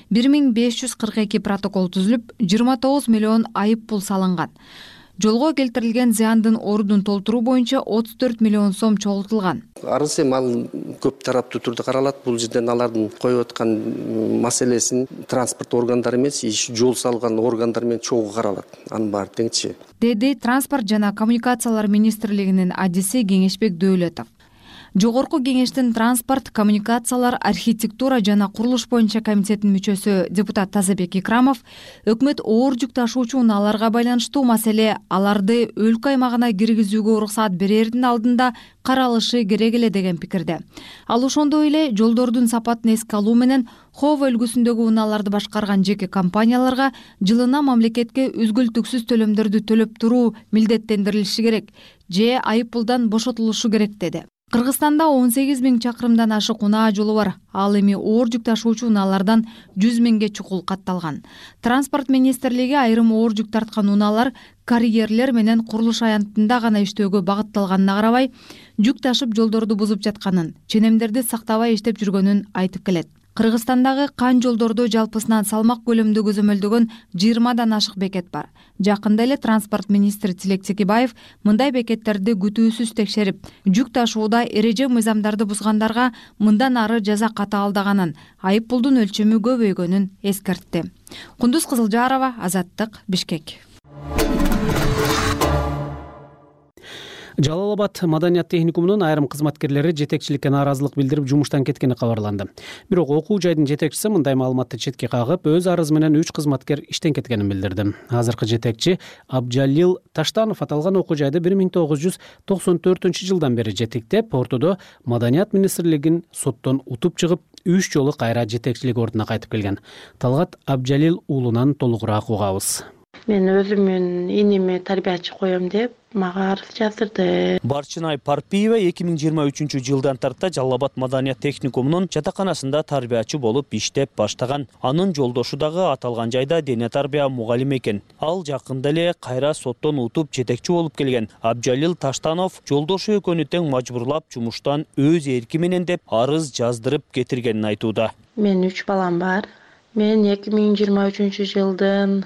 1542 протокол түзүлүп, 29 миллион айып пул салынган. Жолго келтирилген зыяндын ордун толтуруу боюнча 34 миллион сом чогултулган. Арыз эми ал көп тараптуу түрдө каралат. Бул жерден алардын коюп аткан маселесин транспорт органдары эмес, жол салган органдар менен чогуу каралат. Анын баары теңчи. Деди Транспорт жана коммуникациялар министрлигинин адиси Кеңешбек Дөөлөтов. Жогорку кеңештин транспорт, коммуникациялар, архитектура жана курулуш боюнча комитетинин мүчөсү депутат Тазабек Икрамов өкмөт оор жүк ташуучу унааларга байланыштуу маселе аларды өлкө аймагына киргизүүгө уруксаат берердин алдында каралышы керек эле деген пикирде. Ал ошондой эле жолдордун сапатын эске алуу менен Хова өлкөсүндөгү унааларды башкарган жеке компанияларга жылына мамлекетке үзгүлтүксүз төлөмдөрдү төлөп туруу милдеттендирилиши керек же айып пулдан бошотулушу керек деди. Кыргызстанда 18 000 чакырымдан ашык унаа жолу бар. Ал эми оор жүк ташуучу унаалардан 100 000ге чукул катталган. Транспорт министрлиги айрым оор жүк тарткан унаалар карьерлер менен курулуш аянтында гана иштөөгө багытталганына карабай, жүк ташып жолдорду бузуп жатканын, ченемдерди сактабай иштеп жүргөнүн айтып келет. Кыргызстандагы кан жолдордо жалпысынан салмак көлөмдө көзөмөлдөгөн 20дан ашык бекет бар. Жакында эле транспорт министри Тилек Текебаев мындай бекеттерди күтүүсүз текшерип, жүк ташууда эреже мыйзамдарды бузгандарга мындан ары жаза катаалдаганын, айып пулдун өлчөмү көбөйгөнүн эскертти. Кундуз Кызылжарова, Азаттык, Бишкек. Жалал Абад маданият техникумунун айрым кызматкерлери жетекчиликке нааразылык билдирип жумуштан кеткени кабарланды. Бирок окуу жайдын жетекчиси мындай маалыматты четке кагып, өз арызы менен 3 кызматкер иштен кеткенин билдирди. Азыркы жетекчи Абджалил Таштанов аталган окуу жайды 1994 жылдан бери жетектеп, ортодо маданият министрлигин соттон утуп чыгып, 3 жолу кайра жетекчилик ордуна кайтып келген. Талгат Абджалил уулунан толугураак угабыз. Мен өзүмүн инеме тарбиячы коем деп мага арыз жаздырды. Барчынай Парпиева 2023 жылдан тарта Жалал Абад маданият техникумунун жатаканасында тарбиячы болуп иштеп баштаган. Анын жолдошу дагы аталган жайда дене тарбия мугалими экен. Ал жакында эле кайра соттон утуп жетекчи болуп келген. Абджалил Таштанов жолдошу экөөнү тең мажбурлап жумуштан өз эрки менен деп арыз жаздырып кетиргенин айтууда. Мен 3 балам бар. Мен 2023 жылдын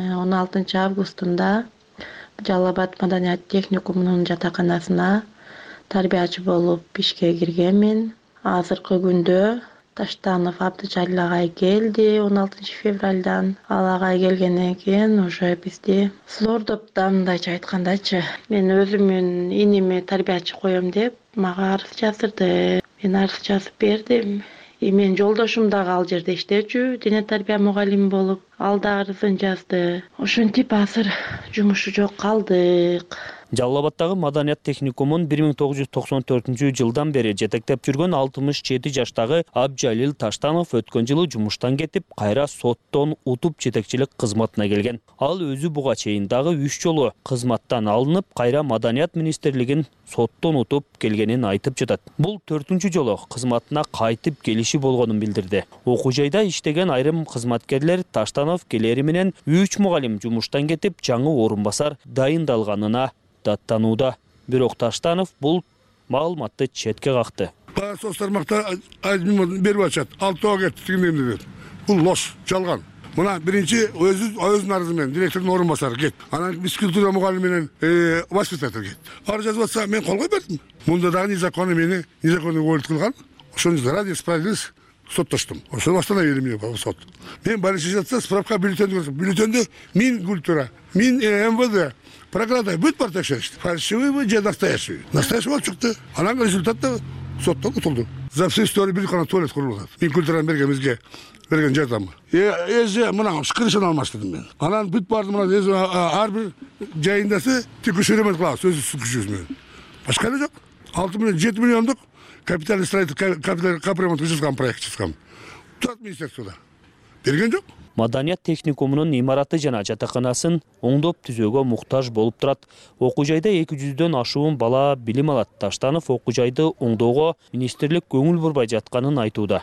16 августунда Жалал Абад маданият техникумунун жатаканасына тарбиячы болуп ишке киргенмин. Азыркы күндө Таштанов Абдыжалил агай келди 16 февралдан. Ал агай келгенден кийин уже бизди зордоп, мындайча айткандачы, мен өзүмүн инеме тарбиячы коем деп мага арыз жаздырды. Мен арыз жазып бердим. Мен жолдошум дагы ал жерде иштечү, дене тарбия мугалими болуп, ал да арызын жазды. Ошентип азыр жумушу жок калдык. Жалал Абадтагы маданият техникумун 1994 жылдан бери жетектеп жүргөн 67 жаштагы Абджалил Таштанов өткөн жылы жумуштан кетип, кайра соттон утуп жетекчилик кызматына келген. Ал өзү буга чейин дагы 3 жолу кызматтан алынып, кайра маданият министрлигин соттон утуп келгенин айтып жатат. Бул 4-чү жолу кызматына кайтып келиши болгонун билдирди. Окуу жайда иштеген айрым кызматкерлер Таштанов келери менен 3 мугалим жумуштан кетип, жаңы орун басар дайындалганына даттанууда. Бирок Таштанов бул маалыматты четке какты. Соц тармакта берип атышат. 6 ай кетти деп. Бул лош, жалган. Мына биринчи өзүнүн арызы менен директордун орун басары кет. Анан физкультура мугалими менен воспитатель кет. Арыз жазып атса мен колго бердим. Мында дагы незаконный мени уволить кылган. Ошону ради справедливости соттоштум. Ошо баштан берилмей сот. Мен барышы жатса справка бюллетенде мин культура, мин МВД, прокуратура бүт бар текшеришти. Фальшивый же настоящий. Настоящий болуп чыкты. Анан результатта соттон утулду. За всю историю бир гана туалет курулат. Мин культураны бергенбизге берген жардамы. Эже мына шкырышын алмаштырдым мен. Анан бүт бардым мына ар бир жайындасы текшерме кылабыз өз күчүбүз. Башка эле жок. 6 миллион 7 миллиондук капитальный строительство капремонт жасаган проект жасаган. Турат министерствода. Берген жок. Маданият техникумунун имараты жана жатаканасын оңдоп түзөөгө муктаж болуп турат. Окуу жайда 200дөн ашуун бала билим алат. Таштанов окуу жайды оңдоого министрлик көңүл бурбай жатканын айтууда.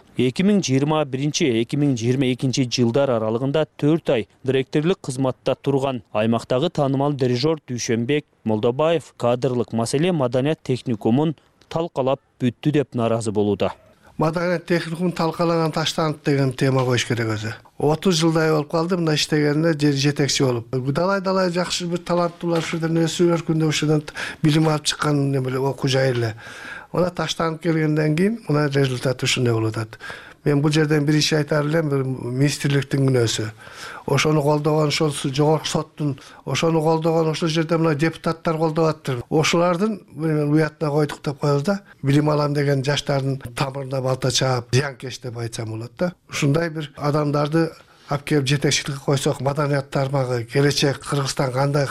2021-2022 жылдар аралыгында 4 ай директорлук кызматта турган аймактагы таанымал дирижер Дүйшөнбек Молдобаев кадрлык маселе маданият техникумун талкалап бүттү деп наразы болууда. Маданият техникумун талкалаган Таштанов деген тема коюш керек өзү. 30 жылдай болуп калды мына иштегенине жетекчи болуп. Далай жакшы бир таланттуулар ушерден өсүп өркүндөп ушерден билим алып чыккан неме окуу жай эле. Мына Таштанов келгенден кийин мына результат ушундай болуп атат. Мен бул жерден бир иш айтар элем, бир министрликтин күнөөсү. Ошону колдогон ошол жогорку соттун, ошону колдогон ошол жерде мына депутаттар колдоп атты. Ошолордун уятына койдук деп коебуз да. Билим алам деген жаштардын тамырына балта чаап, зыянкеш деп айтсам болот да. Ушундай бир адамдарды алып келип жетекчиликке койсок, маданият тармагы, келечек Кыргызстан кандай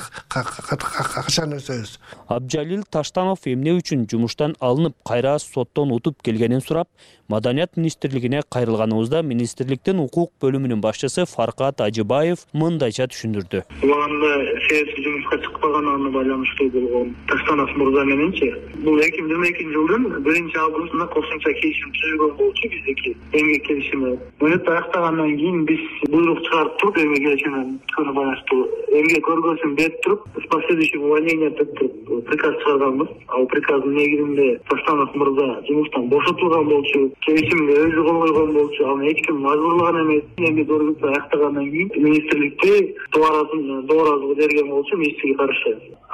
качан өсөбүз. Абджалил Таштанов эмне үчүн жумуштан алынып, кайра соттон утуп келгенин сурап, Маданият министрлигине кайрылганыбызда министрликтин укук бөлүмүнүн башчысы Фаркат Ажыбаев мындайча түшүндүрдү. Убагында саясий жумушка чыкпаганына байланыштуу болгон Таштанов мырза мененчи, бул 2022 жылдын 1-августунда кошумча келишим түзүлгөн болчу биздики эмгек келишими. Муну аяктагандан кийин биз буйрук чыгарып туруп эмгек келишимине байланыштуу эмгек көргөзүн берип туруп, с последующим увольнением приказ чыгарганбыз. Ал приказдын негизинде Таштанов мырза жумуштан бошотулган болчу. Келишимге өзү кол койгон болчу, аны эч ким мажбурлаган эмес. Эми көргөзүп аяктагандан кийин министрликте дооразы берген болчу министрге каршы.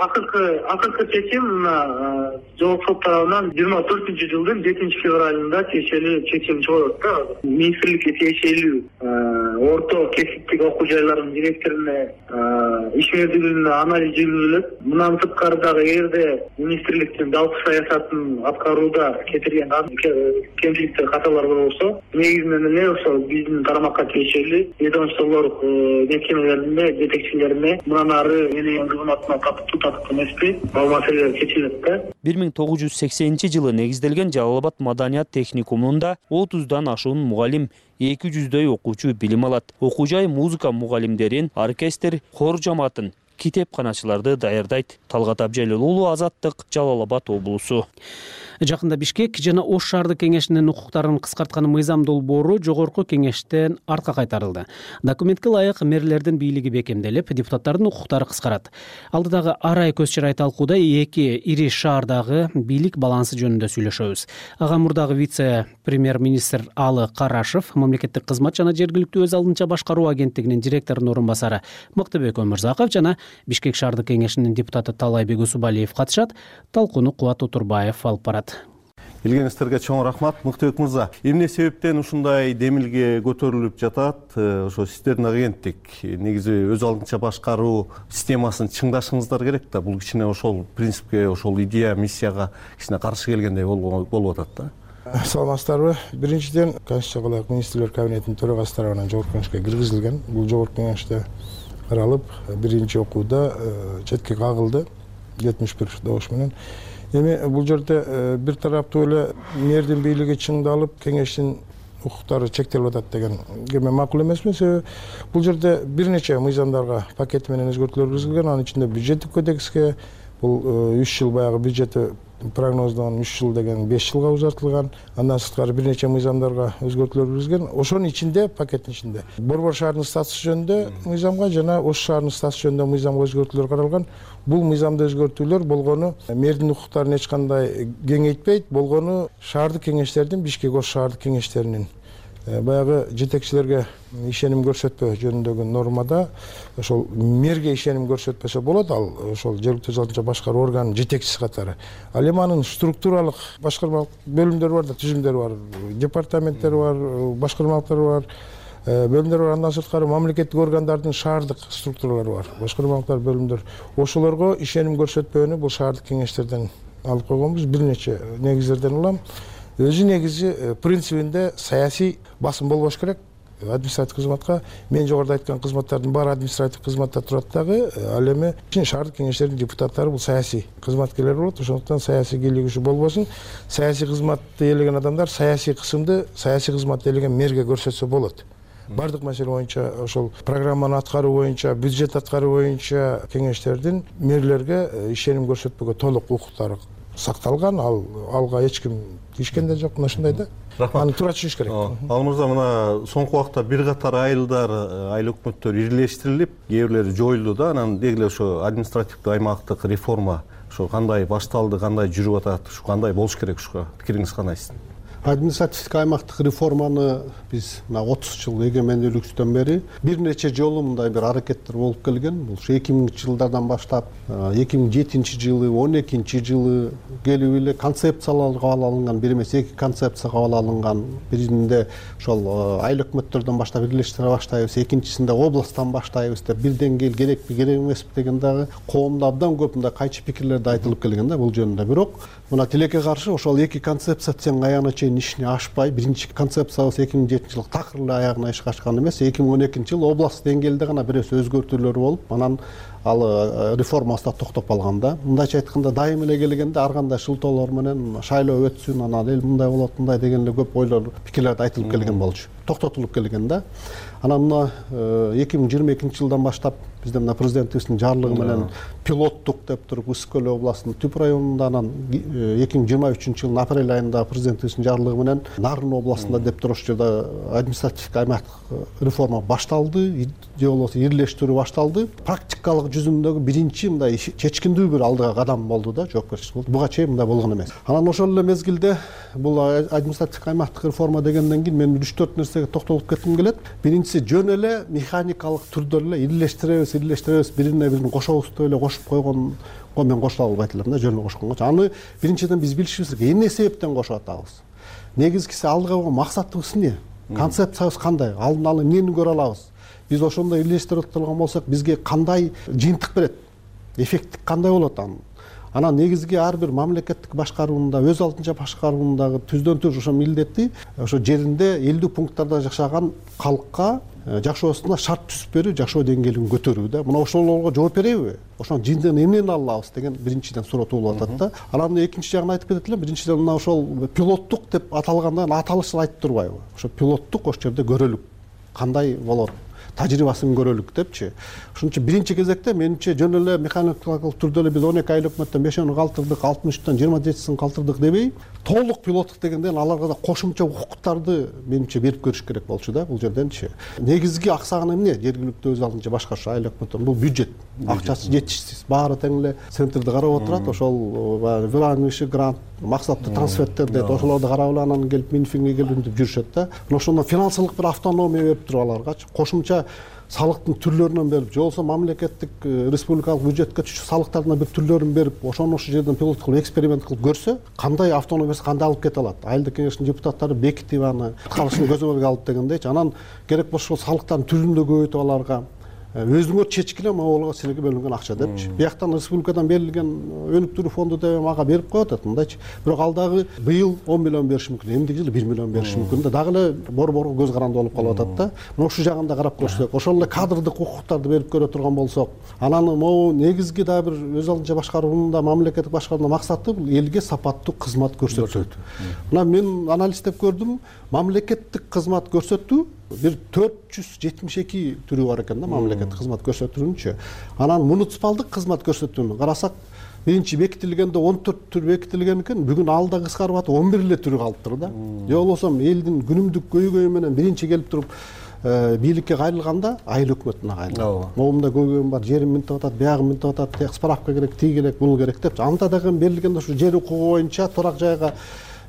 Акыркы чечим жогорку сот тарабынан 24-жылдын 7-февралында чечим чыгып атат да. Министрликке тиешелүү орто кесиптик окуу жайлардын директоруна иш мерзиминде анализ жүргүзүлөт. Мындан сырткары дагы эгерде министрликтин жалпы саясатын аткарууда кетирген кемчиликтер каталар болсо, негизинен эле ошо биздин тармакка тиешелүү ведомстволор мекемелерине, жетекчилерине мындан ары менин кызматыма татыктуу эмеспи, ал маселелер чечилет да. 1980-жылы негизделген Жалал-Абад маданият техникумунда 30дан ашуун мугалим, 200дөй окуучу билим алат. Окуу жай музыка мугалимдерин, оркестр, хор жамаатын, китепканачыларды даярдайт. Талгат Абжалил уулу, Азаттык, Жалал-Абад облусу. Жакында Бишкек жана Ош шаардык кеңешинин укуктарын кыскарткан мыйзам долбоору жогорку кеңештен артка кайтарылды. Документке ылайык мэрлердин бийлиги бекемделип, депутаттардын укуктары кыскарат. Алдыдагы арай көз чырай талкууда эки ири шаардагы бийлик балансы жөнүндө сүйлөшөбүз. Ага мурдагы вице-премьер-министр Алы Карашев, мамлекеттик кызмат жана жергиликтүү өз алдынча башкаруу агенттигинин директорунун орун басары Мыктыбек Өмүрзаков жана Бишкек шаардык кеңешинин депутаты Талайбек Усубалиев катышат. Талкууну Кубат Утурбаев алып барат. Келгениңиздерге чоң рахмат. Мыктыбек мырза, эмне себептен ушундай демилге көтөрүлүп жатат? Ошо сиздердин агенттик негизи өз алдынча башкаруу системасын чыңдашыңыздар керек да. Бул кичине ошол принципке, ошол идея, миссияга кичине каршы келгендей болуп атат да. Саламатсыздарбы? Биринчиден, Конституциялык министрлер кабинетинин төрагасы тарабынан жогорку кеңешке киргизилген. Бул жогорку кеңеште каралып, биринчи окууда четке кагылды 71 добуш менен. Эми бул жерде бир тараптуу эле мэрдин бийлиги чыңдалып, кеңештин укуктары чектелип атат деген эме макул эмесмин. Себеби бул жерде бир нече мыйзамдарга пакет менен өзгөртүүлөр киргизилген. Анын ичинде бюджеттик кодекске бул 3 жыл баягы бюджети прогноздон 3 жыл деген 5 жылга узартылган. Андан сырткары бир нече мыйзамдарга өзгөртүүлөр киргизилген. Ошонун ичинде пакеттин ичинде Борбор шаарынын статусу жөнүндө мыйзамга жана Ош шаарынын статусу жөнүндө мыйзамга өзгөртүүлөр каралган. Бул мыйзамда өзгөртүүлөр болгону мэрдин укуктарын эч кандай кеңейтпейт, болгону шаардык кеңештердин, Бишкек Ош шаардык кеңештеринин баягы жетекчилерге ишеним көрсөтпөө жөнүндөгү нормада ошол мэрге ишеним көрсөтпөсө болот, ал ошол жергиликтүү өз алдынча башкаруу органынын жетекчиси катары. Ал эми анын структуралык башкармалык бөлүмдөрү бар да, түзүмдөрү бар, департаменттери бар, башкармалыктары бар, бөлүмдөр бар. Андан сырткары мамлекеттик органдардын шаардык структуралары бар, башкармалыктар, бөлүмдөр. Ошолорго ишеним көрсөтпөөнү бул шаардык кеңештерден алып койгонбуз. Бир нече негиздерден улам. Өзү негизи принцибинде саясий басым болбош керек. Административдик кызматка мен жогоруда айткан кызматтардын баары административдик кызматта турат дагы, ал эми шаардык кеңештердин депутаттары бул саясий кызматкерлер болот. Ошондуктан саясий кийлигишүү болбосун. Саясий кызматты ээлеген адамдар саясий кысымды саясий кызматты ээлеген мэрге көрсөтсө болот. Бардык маселе боюнча, ошол программаны аткаруу боюнча, бюджет аткаруу боюнча кеңештердин мэрлерге ишеним көрсөтпөгө толук укуктары сакталган. Алга эч ким тиишкен да жок, мына ушундай да. Аны туура түшүнүш керек. Ал мырза, мына соңку убакта бир катар айылдар, айыл өкмөттөр ирилештирилип, кээ бирлери жоюлду да. Анан деги эле ошо административдик аймактык реформа ошо кандай башталды, кандай жүрүп атат, ушу кандай болуш керек, ушуга пикириңиз кандай сиздин? Административдик аймактык реформаны биз 30 жыл эгемендүүлүктөн бери бир нече жолу мындай бир аракеттер болуп келген. Бул 2000 жылдардан баштап 2007 жылы, 12 жылы келип эле концепциялар кабыл алынган, бир эмес эки концепция кабыл алынган. Биринде ошол айыл өкмөттөрдөн баштап бирлештире баштайбыз, экинчисинде областтан баштайбыз деп бир деңгээл керекпи, керек эмеспи деген дагы коомдо абдан көп мындай кайчы пикирлерди айтылып келген да бул жөнүндө. Бирок мына тилекке каршы ошол эки концепция тең аягына чейин ишине ашпай, биринчи концепциябыз 2007 жылы такыр эле аягына ишке ашкан эмес, 2012 жылы област деңгээлде гана бир эс өзгөртүүлөр болуп, анан ал реформасы да токтоп калган да. Мындайча айтканда, дайым эле келгенде ар кандай шылтоолор менен шайлоо өтсүн, анан эл мындай болот, мындай деген эле көп ойлор, пикирлерди айтылып келген болчу. Токтотулуп келген да. Анан мына 2022 жылдан баштап бизде мына президентибиздин жарлыгы менен пилоттук деп туруп Ысык Көл областынын Түп районунда, анан 2023 жылдын апрель айында президентибиздин жарлыгы менен Нарын областында деп туруп ошол жерде административдик аймактык реформа башталды, же болбосо ирилештирүү башталды. Практикалык жүзүндөгү биринчи мындай чечкиндүү бир алдыга кадам болду да, жоопкерчилик болду. Буга чейин мындай болгон эмес. Анан ошол эле мезгилде бул административдик аймактык реформа дегенден кийин мен 3-4 нерсеге токтолуп кетким келет. Биринчиси, жөн эле механикалык түрдө эле ирилештиребиз, бирине бирин кошобуз деп эле кошуп койгонго мен кошула албайт элем да, жөн эле кошконго. Аны биринчиден биз билишибиз керек, эмне себептен кошуп атабыз? Негизгиси алдыга койгон максатыбыз эмне? Концепциябыз кандай? Алдын ала эмнени көрө алабыз? Биз ошондой ирилештирип турган болсок, бизге кандай жыйынтык берет? Эффекти кандай болот анын? Анан негизги ар бир мамлекеттик башкаруунда, өз алдынча башкаруундагы түздөн түз ошо милдети ошо жеринде элдүү пункттарда жашаган калкка жашоосуна шарт түзүп берүү, жашоо деңгээлин көтөрүү да. Мына ошолорго жооп береби? Ошонун жыйынтыгын эмнени ала алабыз деген биринчиден суроо туулуп атат да. Анан экинчи жагын айтып кетет элем. Биринчиден мына ошол пилоттук деп аталгандан аталышы айтып турбайбы? Ошо пилоттук ошол жерде көрөлүк. Кандай болот? Тажрыйбасын көрөлүк депчи. Ошон үчүн биринчи кезекте менимче жөн эле механикалык түрдө эле биз 12 айыл өкмөттөн 5-өн калтырдык, 63тан 27син калтырдык дебей, толук пилоттук дегенде аларга да кошумча укуктарды менимче берип көрүш керек болчу да бул жерденчи. Негизги аксаган эмне? Жергиликтүү өз алдынча башкаруу айыл өкмөттөр бул бюджет. Акчасы жетишсиз. Баары тең эле центрди карап отурат. Ошол выращивающий грант, максаттуу трансферттерди ошолорду карап эле анан келип Минфинге келип деп жүрүшөт да. Ошондон финансылык бир автономия берип туруп аларгачы, кошумча салыктын түрлөрүнөн берип, же болбосо мамлекеттик республикалык бюджетке түшүп салыктардын бир түрлөрүн берип, ошону ошол жерден пилот кылып эксперимент кылып көрсө, кандай автономиясы кандай алып кете алат? Айылдык кеңештин депутаттары бекитип аны калышын көзөмөлгө алып дегендейчи. Анан керек болсо салыктардын түрүн да көбөйтүп аларга өзүңөр чечкиле могулга силерге бөлүнгөн акча депчи. Бияктан республикадан берилген өнүктүрүү фонду деп мага берип коет мындайчы. Бирок ал дагы быйыл 10 миллион бериши мүмкүн, эмдиги жылы 1 миллион бериши мүмкүн да. Дагы эле борборго көз каранды болуп калып атат да. Мына ушул жагын да карап көрсөк, ошол эле кадрдык укуктарды берип көрө турган болсок, анан могу негизги да бир өз алдынча башкаруунда, мамлекеттик башкаруунда максаты бул элге сапаттуу кызмат көрсөтүү. Мына мен анализдеп көрдүм, мамлекеттик кызмат көрсөтүү бир 472 түрү бар экен да мамлекеттик кызмат көрсөтүүнүнчү. Анан муниципалдык кызмат көрсөтүүнү карасак, биринчи бекитилгенде 14 түр бекитилген экен, бүгүн ал да кыскарып атып 11 эле түрү калыптыр да. Же болбосо элдин күнүмдүк көйгөйү менен биринчи келип туруп бийликке кайрылганда айыл өкмөтүнө кайрылат. Моумда көйгөйүм бар, жерим минтип атат, биягым минтип атат, справка керек, тиги керек, бул керек деп. Анда дагы берилгенде ушу жер укугу боюнча турак жайга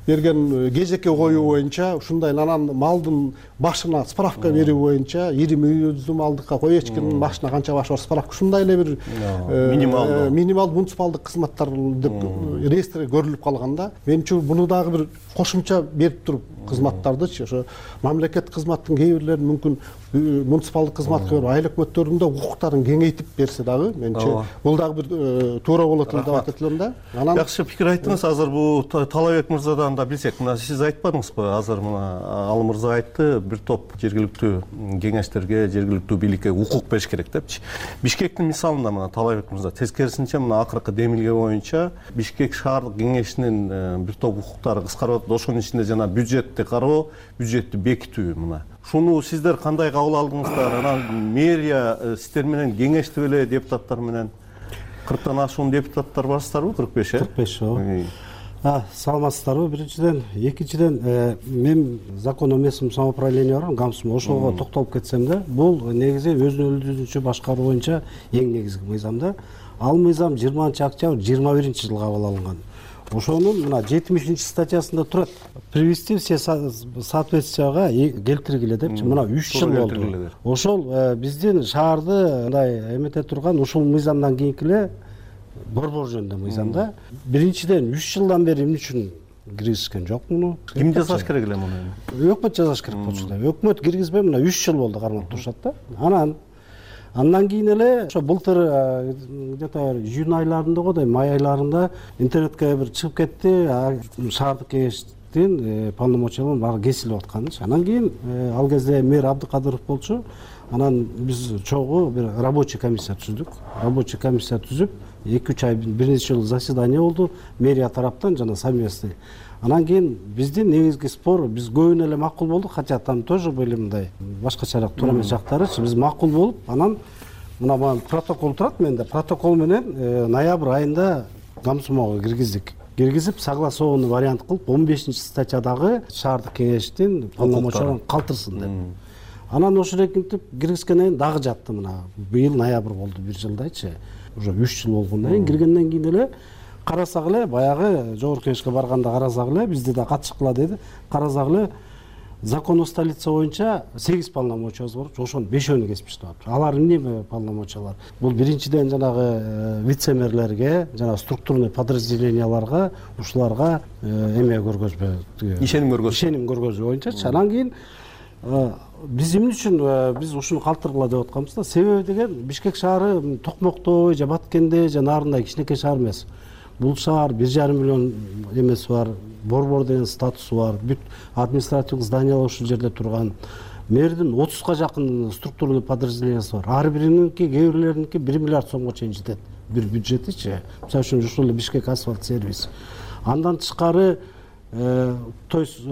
берген кезекке коюу боюнча ушундай анан малдын башына справка берүү боюнча 20 малдыкка кой эчкинин башына канча баш бар справка ушундай эле бир минималдуу муниципалдык кызматтар деп реестрге көрүлүп калганда менимче буну дагы бир кошумча берип туруп кызматтардычы ошо мамлекеттик кызматтын кээ бирлерин мүмкүн муниципалдык кызматка берип айыл өкмөттөрдүн да укуктарын кеңейтип берсе дагы менимче бул дагы бир туура болот эле деп айтат элем да. Анан жакшы пикир айттыңыз. Азыр бул Талабек мырзадан да билсек, мына сиз айтпадыңызбы? Азыр мына ал мырза айтты, бир топ жергиликтүү кеңештерге, жергиликтүү бийликке укук бериш керек депчи. Бишкектин мисалында мына Талабек мырза тескерисинче мына акыркы демилге боюнча Бишкек шаардык кеңешинин бир топ укуктары кыскарып атат. Ошонун ичинде жана бюджетти кароо, бюджетти бекитүү мына. Шуну сиздер кандай кабыл алдыңыздар? Анан мэрия сиздер менен кеңештип эле депутаттар менен 40тан ашуун депутаттар барсыздарбы? 45 45 саламатсыздарбы? Биринчиден, экинчиден мен закон о местном самоуправлении бар, ГАМС, ошого токтолуп кетсем да, бул негизи өзүнүн өзүнчө башкаруу боюнча эң негизги мыйзам да. Ал мыйзам 20-октябрь 21-жылы кабыл алынган. Ошонун мына 70-статьясында турат. Привести все соответствияга келтиргиле депчи. Мына 3 жыл болду. Ошол биздин шаарды мындай эмете турган ушул мыйзамдан кийинки эле борбор жөнүндө мыйзамда. Биринчиден 3 жылдан бери эмне үчүн киргизишкен жок муну? Ким жасаш керек эле муну? Өкмөт жасаш керек болчу да. Өкмөт киргизбей мына 3 жыл болду кармап турушат да. Андан кийин эле ошо былтыр где-то июнь айларында го, май айларында интернетке бир чыгып кетти, шаардык кеңештин полномочияларын баары кесилип атканычы. Анан кийин ал кезде мэр Абдыкадыров болчу. Анан биз чогуу бир рабочий комиссия түздүк. Рабочий комиссия түзүп 2-3 ай бир нече жыл заседание болду мэрия тараптан жана совместный. Анан кийин биздин негизги спор биз көбүнө эле макул болдук, хотя там тоже были мындай башкачараак туура эмес жактарычы. Биз макул болуп, анан мына протокол турат менде. Протокол менен ноябрь айында ГАМСМОго киргизип согласованный вариант кылып 15-статьядагы шаардык кеңештин полномочияларын калтырсын деп. Анан ошол эркинтип киргизгенден кийин дагы жатты мына. Быйыл ноябрь болду, бир жылдайчы. Уже 3 жыл болгондон кийин киргенден кийин эле карасак эле баягы жогорку кеңешке барганда карасак эле бизди да катышкыла деди. Карасак эле закон о столице боюнча 8 полномочиябыз бар. Ошонун 5-өөнү кесип атат. Алар эмне полномочиялар? Бул биринчиден жанагы вице-мэрлерге, жана структурный подразделенияларга, ушуларга эме көргөзбө, ишеним көргөзүү боюнча. Анан кийин биз эмне үчүн биз ушуну калтыргыла деп атканбыз да. Себеби деген Бишкек шаары Токмоктой же Баткенде же нарындай кичинекей шаар эмес. Бул шаар 1,5 миллион эмеси бар, борбор деген статусу бар, бүт административдик зданиялар ушул жерде турган. Мэрдин 30га жакын структурный подразделениясы бар. Ар бирининки, кээ бирлериники 1 миллиард сомго чейин жетет бир бюджетичи. Мисалы үчүн ушул эле Бишкек асфальт сервис. Андан тышкары то есть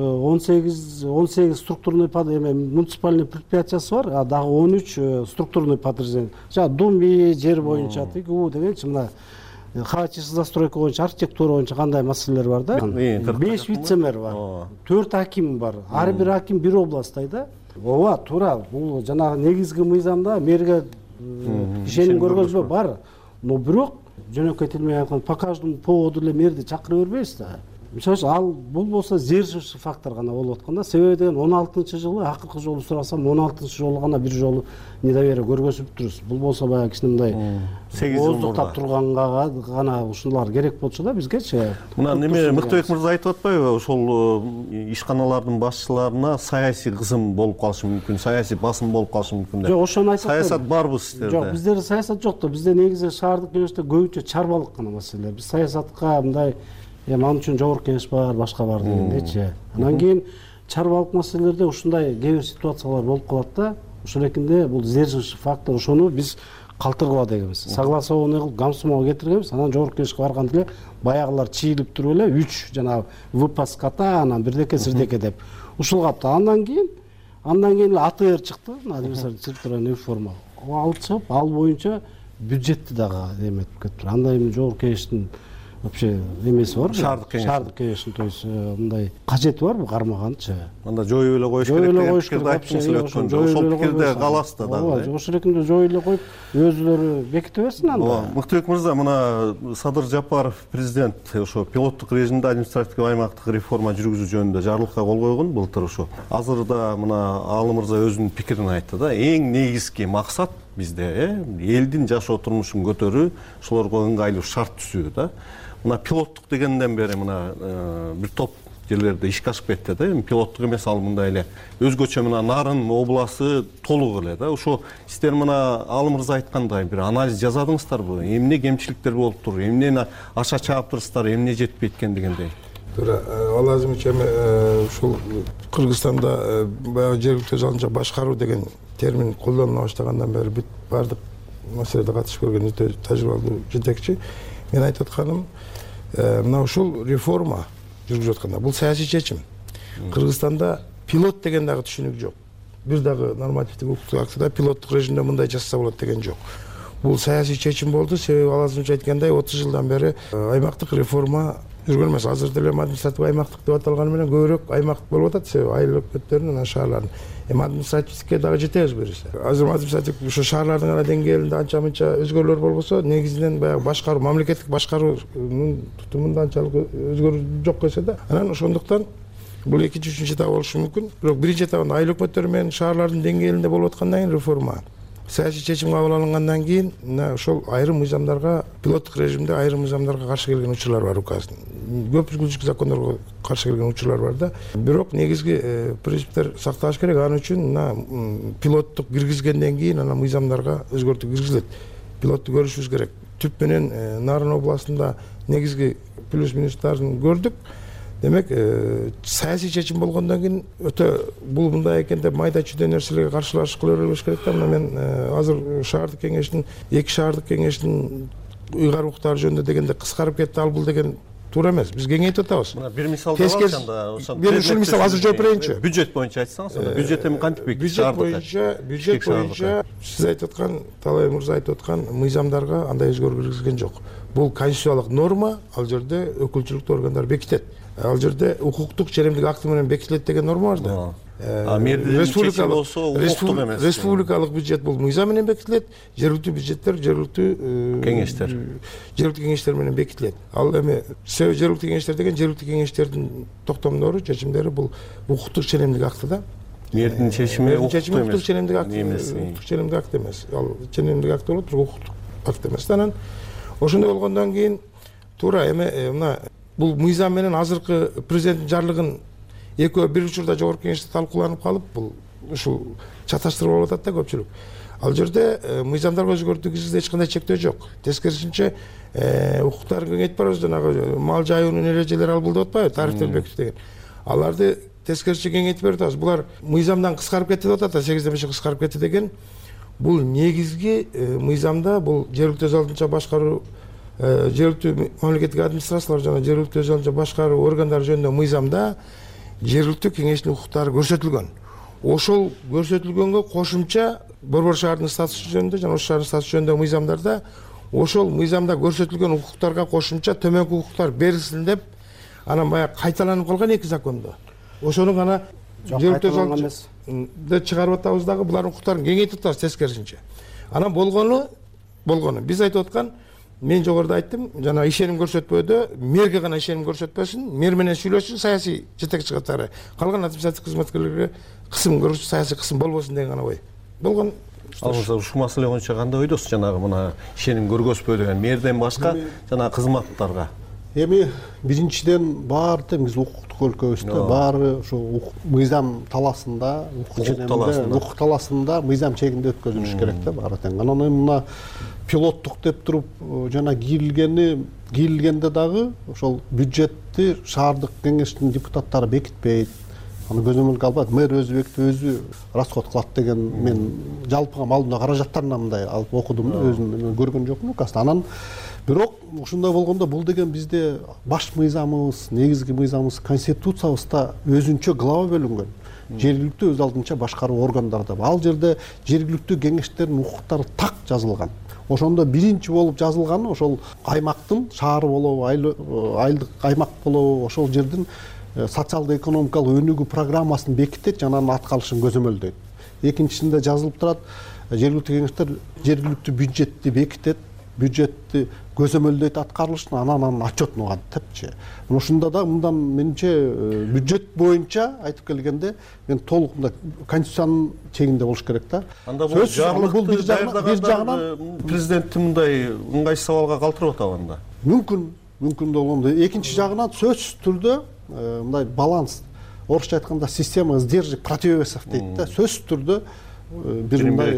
18 структурный муниципальный предприятиясы бар, а дагы 13 структурный подразделение. Жана Думи жер боюнча тигүү дегенчи мына хаотичный застройка боюнча, архитектура боюнча кандай маселелер бар да. 5 вице-мэр бар, 4 аким бар. Ар бир аким бир областтай да. Ооба, туура. Бул жанагы негизги мыйзамда мэрге ишеним көргөзбө бар. Но бирок жөнөкөй тил менен айтканда по каждому поводу эле мэрди чакыра бербейбиз да. Мисалы ал бул болсо сдерживающий фактор гана болуп атканда. Себеби деген 16-жылы акыркы жолу сурасам 16-жолу гана бир жолу недоверие көргөзүп турбуз. Бул болсо баягы кичине мындай ооздуктап турганга гана ушулар керек болчу да бизгечи. Мына неме Мыктыбек мырза айтып атпайбы? Ошол ишканалардын башчыларына саясий кызым болуп калышы мүмкүн, саясий басым болуп калышы мүмкүн деп. Жок, ошону айтып атпайм. Саясат барбы сиздерде? Жок, биздерде саясат жок да. Бизде негизи шаардык кеңеште көбүнчө чарбалык гана маселелер. Биз саясатка мындай ал үчүн жогорку кеңеш бар, башка бар дегендечи. Анан кийин чарбалык маселелерде ушундай кээ бир ситуациялар болуп калат да. Ошол экинде бул сдерживающий фактор, ошону биз калтыргыла дегенбиз. Согласованный кылып ГАМСМОго кетиргенбиз. Анан жогорку кеңешке барганда эле баягылар чийилип туруп эле 3 жана выпаската, анан бирдеке сирдеке деп ушул капты. Андан кийин эле АТР чыкты, административный территориальный реформа. Ал чыгып, ал боюнча бюджетти дагы эметип кетти. Андай жогорку кеңештин вообще эмеси барбы? Шаардык кеңештин, то есть мындай кажети барбы кармаганчы? Анда жоюп эле коюш керек деген пикирди айттыңыз эле өткөндө. Ошол пикирде каласыз да дагы. Ошол эле жоюп эле коюп, өзүлөрү беките берсин анда. Мыктыбек мырза, мына Садыр Жапаров президент ошо пилоттук режимде административдик аймактык реформа жүргүзүү жөнүндө жарлыкка кол койгон былтыр ошо. Азыр да мына Аалы мырза өзүнүн пикирин айтты да. Эң негизги максат бизде элдин жашоо турмушун көтөрүү, ошолорго ыңгайлуу шарт түзүү да. Мына пилоттук дегенден бери мына бир топ жерлерде ишке ашып кетти да. Эми пилоттук эмес, ал мындай эле өзгөчө мына Нарын обласы толук эле да. Ошо сиздер мына Аалы мырза айткандай бир анализ жасадыңыздарбы? Эмне кемчиликтер болуптур, эмнени аша чааптырсыздар, эмне жетпейт экен дегендей. Туура, ал азырынча эми ушул Кыргызстанда баягы жергиликтүү өз алдынча башкаруу деген термин колдонула баштагандан бери бүт баардык маселеде катышып көргөн өтө тажрыйбалуу жетекчи. Мен айтып атканым, мына ушул реформа жүргүзүп атканда бул саясий чечим. Кыргызстанда пилот деген дагы түшүнүк жок. Бир дагы нормативдик укуктук актыда пилоттук режимде мындай жасаса болот деген жок. Бул саясий чечим болду, себеби ал азырынча айткандай 30 жылдан бери аймактык реформа жүргөн эмес. Азыр деле административдик аймактык деп аталганы менен көбүрөөк аймак болуп атат, себеби айыл өкмөттөрүнүн анан шаарлардын. Эми административдикке дагы жетебиз буюрса. Азыр административдик ошо шаарлардын гана деңгээлинде анча-мынча өзгөрүүлөр болбосо, негизинен баягы башкаруу, мамлекеттик башкаруунун тутумунда анчалык өзгөрүү жок эсе да. Анан ошондуктан бул экинчи, үчүнчү этап болушу мүмкүн. Бирок биринчи этабында айыл өкмөттөрү менен шаарлардын деңгээлинде болуп аткандан кийин реформа, саясий чечим кабыл алынгандан кийин мына ошол айрым мыйзамдарга, пилоттук режимде айрым мыйзамдарга каршы келген учурлар бар указдын. Көп өзгөчө закондорго каршы келген учурлар бар да. Бирок негизги принциптер сакталыш керек. Ал үчүн мына пилоттук киргизгенден кийин анан мыйзамдарга өзгөртүү киргизилет. Пилотту көрүшүбүз керек. Түп менен Нарын областында негизги плюс минустарын көрдүк. Демек, саясий чечим болгондон кийин өтө бул мындай экен деп майда чүйдө нерселерге каршылаш кыла бербеш керек да. Мен азыр шаардык кеңештин, эки шаардык кеңештин ыйгарым укуктары жөнүндө дегенде кыскарып кетти, ал бул деген туура эмес. Биз кеңейтип атабыз. Мына бир мисал алачанда, мен ушул мисал азыр жооп берейинчи. Бюджет боюнча айтсаңыз, бюджет эми кантип бюджет боюнча сиз айтып аткан, Талай мырза айтып аткан мыйзамдарга андай өзгөрүү киргизилген жок. Бул конституциялык норма, ал жерде өкүлчүлүктүү органдар бекитет. Ал жерде укуктук черемдик акты менен бекитилет деген норма бар да. Республикалык бюджет бул мыйзам менен бекитилет, жергиликтүү бюджеттер жергиликтүү кеңештер менен бекитилет. Ал эми жергиликтүү кеңештер деген жергиликтүү кеңештердин токтомдору, чечимдери бул укуктук черемдик акты да. Мэрдин чечими укуктук черемдик акт эмес. Черемдик акт эмес. Ал черемдик акт болот, бирок укуктук акт эмес. Анан ошондой болгондон кийин туура эми мына бул мыйзам менен азыркы президенттин жарлыгын экөө бир учурда жогорку кеңеште талкууланып калып, бул ушул чаташтырып алып атат да көпчүлүк. Ал жерде мыйзамдарга өзгөртүү киргизүүгө эч кандай чектөө жок. Тескерисинче укуктарын кеңейтип барабыз, жанагы мал жайуунун эрежелери ал бул деп атпайбы, тарифтер бекитүү деген. Аларды тескерисинче кеңейтип берип атабыз. Булар мыйзамдан кыскарып кетти деп атат, 8ден 5 кыскарып кетти деген. Бул негизги мыйзамда бул жергиликтүү өз алдынча башкаруу, жергиликтүү мамлекеттик администрациялар жана жергиликтүү өз алдынча башкаруу органдары жөнүндө мыйзамда жергиликтүү кеңештин укуктары көрсөтүлгөн. Ошол көрсөтүлгөнгө кошумча Борбор шаардын статусу жөнүндө жана Ош шаарынын статусу жөнүндө мыйзамдарда ошол мыйзамда көрсөтүлгөн укуктарга кошумча төмөнкү укуктар берилсин деп анан баягы кайталанып калган эки закондо. Ошону гана жергиликтүү өз алдынча чыгарып атабыз дагы, булардын укуктарын кеңейтип атабыз тескерисинче. Анан болгону биз айтып аткан, мен жогоруда айттым, жана ишеним көрсөтпөдө мэрге гана ишеним көрсөтпөсүн, мэр менен сүйлөшсүн саясий жетекчи катары. Калган административдик кызматкерлерге кысым көрсөтүп, саясий кысым болбосун деген гана ой. Болгон. Ушул маселе боюнча кандай ойдосуз? Жанагы мына ишеним көргөзбөө деген мэрден башка жана кызматтарга. Эми биринчиден баары негизи укуктук өлкөбүздө баары ошо мыйзам талаасында, укук талаасында мыйзам чегинде өткөзүлүш керек да баары тең. Анан мына пилоттук деп туруп жана кийилгенде дагы ошол бюджетти шаардык кеңештин депутаттары бекитпейт. Аны көзөмөлгө албайт. Мэр өзү бекитип, өзү расход кылат деген мен жалпыга малдуу каражаттарына мындай алып окудум да, өзүм көргөн жокмун указда. Анан бирок ушундай болгондо бул деген бизде баш мыйзамыбыз, негизги мыйзамыбыз, конституциябызда өзүнчө глава бөлүнгөн. Жергиликтүү өз алдынча башкаруу органдары деп. Ал жерде жергиликтүү кеңештердин укуктары так жазылган. ошондо биринчи болуп жазылганы ошол аймактын шаар болобу айылдык аймак болобу ошол жердин социалдык экономикалык өнүгүү программасын бекитет жана анын аткарылышын көзөмөлдөйт. Экинчисинде жазылып турат, жергиликтүү кеңештер жергиликтүү бюджетти бекитет, бюджетти көзөмөлдөйт аткарылышын, анан отчетун угат депчи. Ушунда да мындан менимче бюджет боюнча айтып келгенде мен толук мындай конституциянын чегинде болуш керек да. Анда бул бир жагынан президенттин мындай ыңгайсыз сабалга калтырып атабы анда? Мүмкүн болгондо. Экинчи жагынан сөзсүз түрдө мындай баланс, орусча айтканда система сдержек противовесов дейт да. Сөзсүз түрдө бир мындай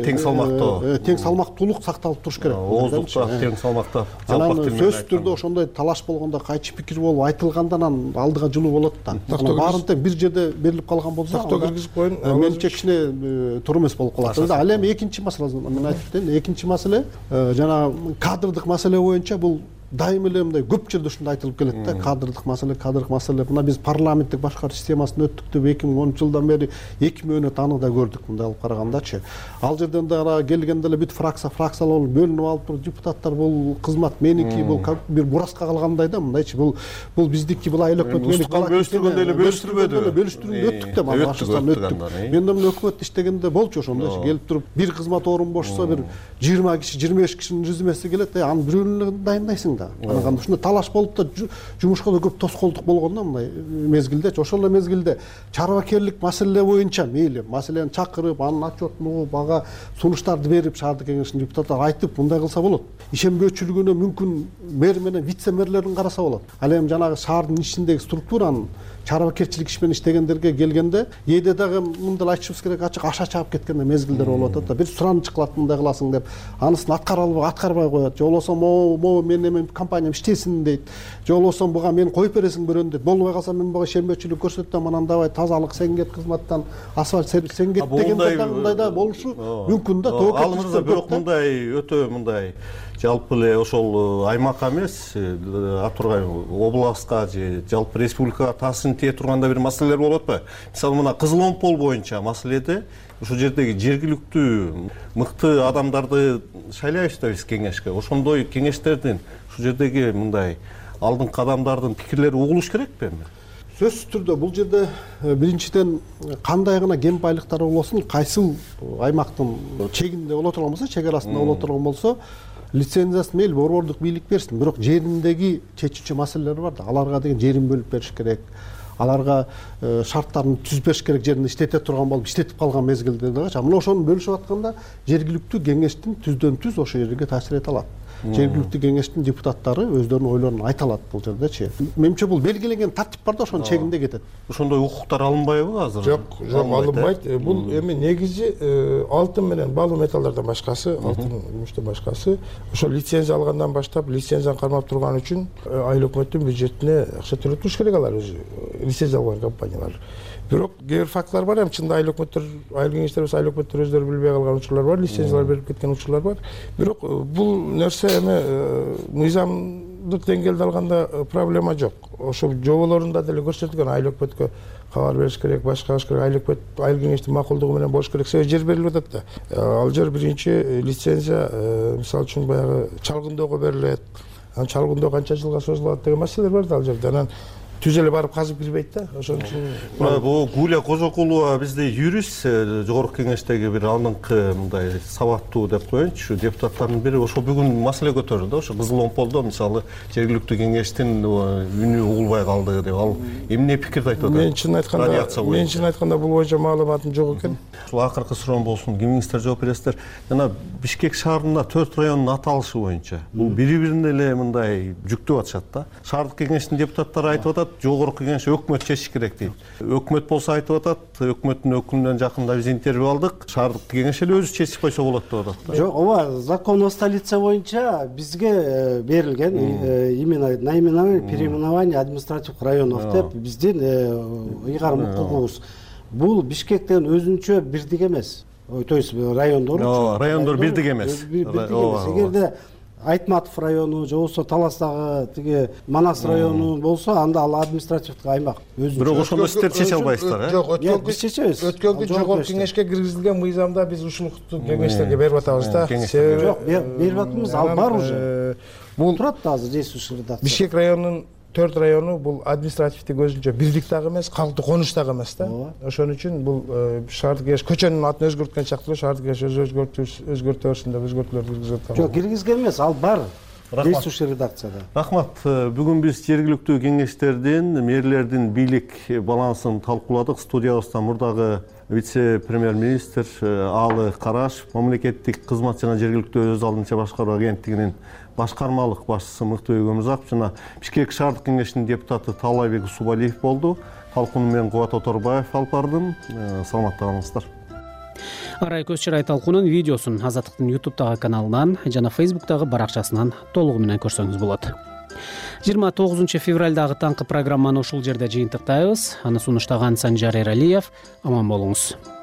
тең салмактуулук сакталып туруш керек. Ооздукта тең салмакта. Анан сөзсүз түрдө ошондой талаш болгондо кайчы пикир болуп айтылганда анан алдыга жылуу болот да. Баарын тең бир жерде берилип калган болсо, токтоо киргизип коюн. Менимче кичине туура эмес болуп калат. Ал эми экинчи маселе мен айтып кетейин. Экинчи маселе жана кадрдык маселе боюнча бул дайым эле мындай көп жерде ушундай айтылып келет да. Кадрдык маселе. Мына биз парламенттик башкаруу системасын өттүк деп 2010 жылдан бери 2 мөөнөт аны да көрдүк мындай алып карагандачы. Ал жерден да келгенде эле бүт фракциялар бөлүнүп алып туруп депутаттар бул кызмат меники, бул бир бураска калгандай да мындайчы. Бул биздики, бул айыл өкмөт меники. Бөлүштүргөндө эле бөлүштүрбөдү. Бөлүштүрүп өттүк да, өттүк. Мен да мына өкмөт иштегенде болчу ошондойчу. Келип туруп бир кызмат орун бошсо бир 20 киши, 25 кишинин резюмеси келет, анын бирөөнү дайындайсың. Анан ушундай талаш болуп да жумушка да көп тоскоолдук болгон да мындай мезгилдечи. Ошол эле мезгилде чарбакерлик маселе боюнча мейли маселени чакырып, анын отчетун угуп, ага сунуштарды берип, шаардык кеңештин депутаттары айтып мындай кылса болот. Ишенбөөчүлүгүнө мүмкүн мэр менен вице мэрлерин караса болот. Ал эми жанагы шаардын ичиндеги структуранын чарбакерчилик иш менен иштегендерге келгенде эде дагы мындай айтышыбыз керек, ачык аша чаап кеткен мезгилдер болуп атат да. Бир сураныч кылат мындай кыласың деп, анысын аткарбай коет. Же болбосо могу мен эми компаниям иштесин дейт. Же болбосо буга мен коюп бересиң бирөөнү дейт. Болбой калса мен буга ишенбөөчүлүк көрсөтөм, анан давай тазалык сен кет кызматтан, асфальт сервис сен кет дегенде мындай да болушу мүмкүн да. Ал мырза бирок мындай өтө мындай жалпы эле ошол аймакка эмес, атурган областка же жалпы республикага таасирин тие турганда бир маселелер болот атпайбы? Мисалы мына Кызыл Омпол боюнча маселеде ушул жердеги жергиликтүү мыкты адамдарды шайлайбыз да биз кеңешке. Ошондой кеңештердин ушул жердеги мындай алдыңкы адамдардын пикирлери угулуш керекпи эми? Сөзсүз түрдө бул жерде биринчиден кандай гана кен байлыктар болсун, кайсыл аймактын чегинде боло турган болсо, чек арасында боло турган болсо, лицензиясын мейли борбордук бийлик берсин. Бирок жериндеги чечүүчү маселелер бар да. Аларга деген жерин бөлүп бериш керек. Аларга шарттарын түзүп бериш керек, жерин иштете турган болуп, иштетип калган мезгилде дагы. Мына ошону бөлүшүп атканда жергиликтүү кеңештин түздөн түз ошол жерге таасир эте алат. Жергиликтүү кеңештин депутаттары өздөрүнүн ойлорун айта алат бул жердечи. Менимче бул белгиленген тартип бар да, ошонун чегинде кетет. Ошондой укуктар алынбайбы азыр? Жок, алынбайт. Бул эми негизи алтын менен баалуу металлдардан башкасы, алтын, күмүштөн башкасы ошол лицензия алгандан баштап, лицензияны кармап турган үчүн айыл өкмөттүн бюджетине акча төлөп туруш керек алар өзү, лицензия алган компаниялар. Бирок кээ бир фактылар бар, эми чында айыл өкмөттөр, айыл кеңештер болсо айыл өкмөттөр өздөрү билбей калган учурлар бар, лицензиялар берип кеткен учурлар бар. Бирок бул нерсе эми мыйзамдык деңгээлде алганда проблема жок. Ошо жоболорунда деле көрсөтүлгөн айыл өкмөткө кабар бериш керек, башка керек, айыл өкмөт, айыл кеңештин макулдугу менен болуш керек. Себеби жер берилип атат да. Ал жер биринчи лицензия мисалы үчүн баягы чалгындоого берилет. Анан чалгындоо канча жылга созулат деген маселелер бар да ал жерде. Анан түз эле барып казып кирбейт да. Ошон үчүн бул Гуля Кожокулова бизде юрист, жогорку кеңештеги бир алдыңкы мындай сабаттуу деп коеюнчу, депутаттардын бири ошо бүгүн маселе көтөрдү да. Ошо Кызыл Омполдо мисалы жергиликтүү кеңештин үнү угулбай калды деп. Ал эмне пикирди айтып атат? Мен чын айтканда бул боюнча маалыматым жок экен. Ушул акыркы суроом болсун, кимиңиздер жооп бересиздер. Жана Бишкек шаарында 4 райондун аталышы боюнча бул бири-бирине эле мындай жүктөп атышат да. Шаардык кеңештин депутаттары айтып атат, жогорку кеңеш өкмөт чечиш керек дейт. Өкмөт болсо айтып атат, өкмөттүн өкүлүнөн жакында биз интервью алдык, шаардык кеңеш эле өзү чечип койсо болот деп атат. Жок, ооба, закон о столице боюнча бизге берилген именно наименование, переименование административных районов деп биздин ыйгарым укугубуз. Бул Бишкектен өзүнчө бирдик эмес. То есть райондор бирдик эмес. Эгерде Айтматов району же болбосо Таластагы тиги Манас району болсо, анда ал административдик аймак өзүнчө. Бирок ошондо сиздер чече албайсыздар, Жок, биз чечебиз. өткөнгү жогорку кеңешке киргизилген мыйзамда биз ушулукту кеңештерге берип атабыз да. Жок, берип атабыз, ал бар уже. Бул турат да азыр действующий редакция. Бишкек районунун 4 району бул административдик өзүнчө бирдик дагы эмес, калктуу конуш дагы эмес да. Ошон үчүн бул шаардык кеңеш көчөнүн атын өзгөрткөн чактуу шаардык кеңеш өзгөртө берсин деп өзгөртүүлөр киргизип атабыз. Жок, киргизген эмес, ал бар. Действующий редакцияда. Рахмат. Бүгүн биз жергиликтүү кеңештердин, мэрлердин бийлик балансын талкууладык. Студиябызда мурдагы вице-премьер-министр Аалы Караш, мамлекеттик кызмат жана жергиликтүү өз алдынча башкаруу агенттигинин башкармалык башчысы Мыктыбек Өмүрзаков жана Бишкек шаардык кеңешинин депутаты Таалайбек Усубалиев болду. Талкууну мен Кубат Оторбаев алып бардым. Саламатта калыңыздар. Арай көз чырай талкуунун видеосун Азаттыктын YouTube'дагы каналынан жана Facebook'дагы баракчасынан толугу менен көрсөңүз болот. 29 февралдагы таңкы программаны ушул жерде жыйынтыктайбыз. Аны сунуштаган Санжар Эралиев. Аман болуңуз.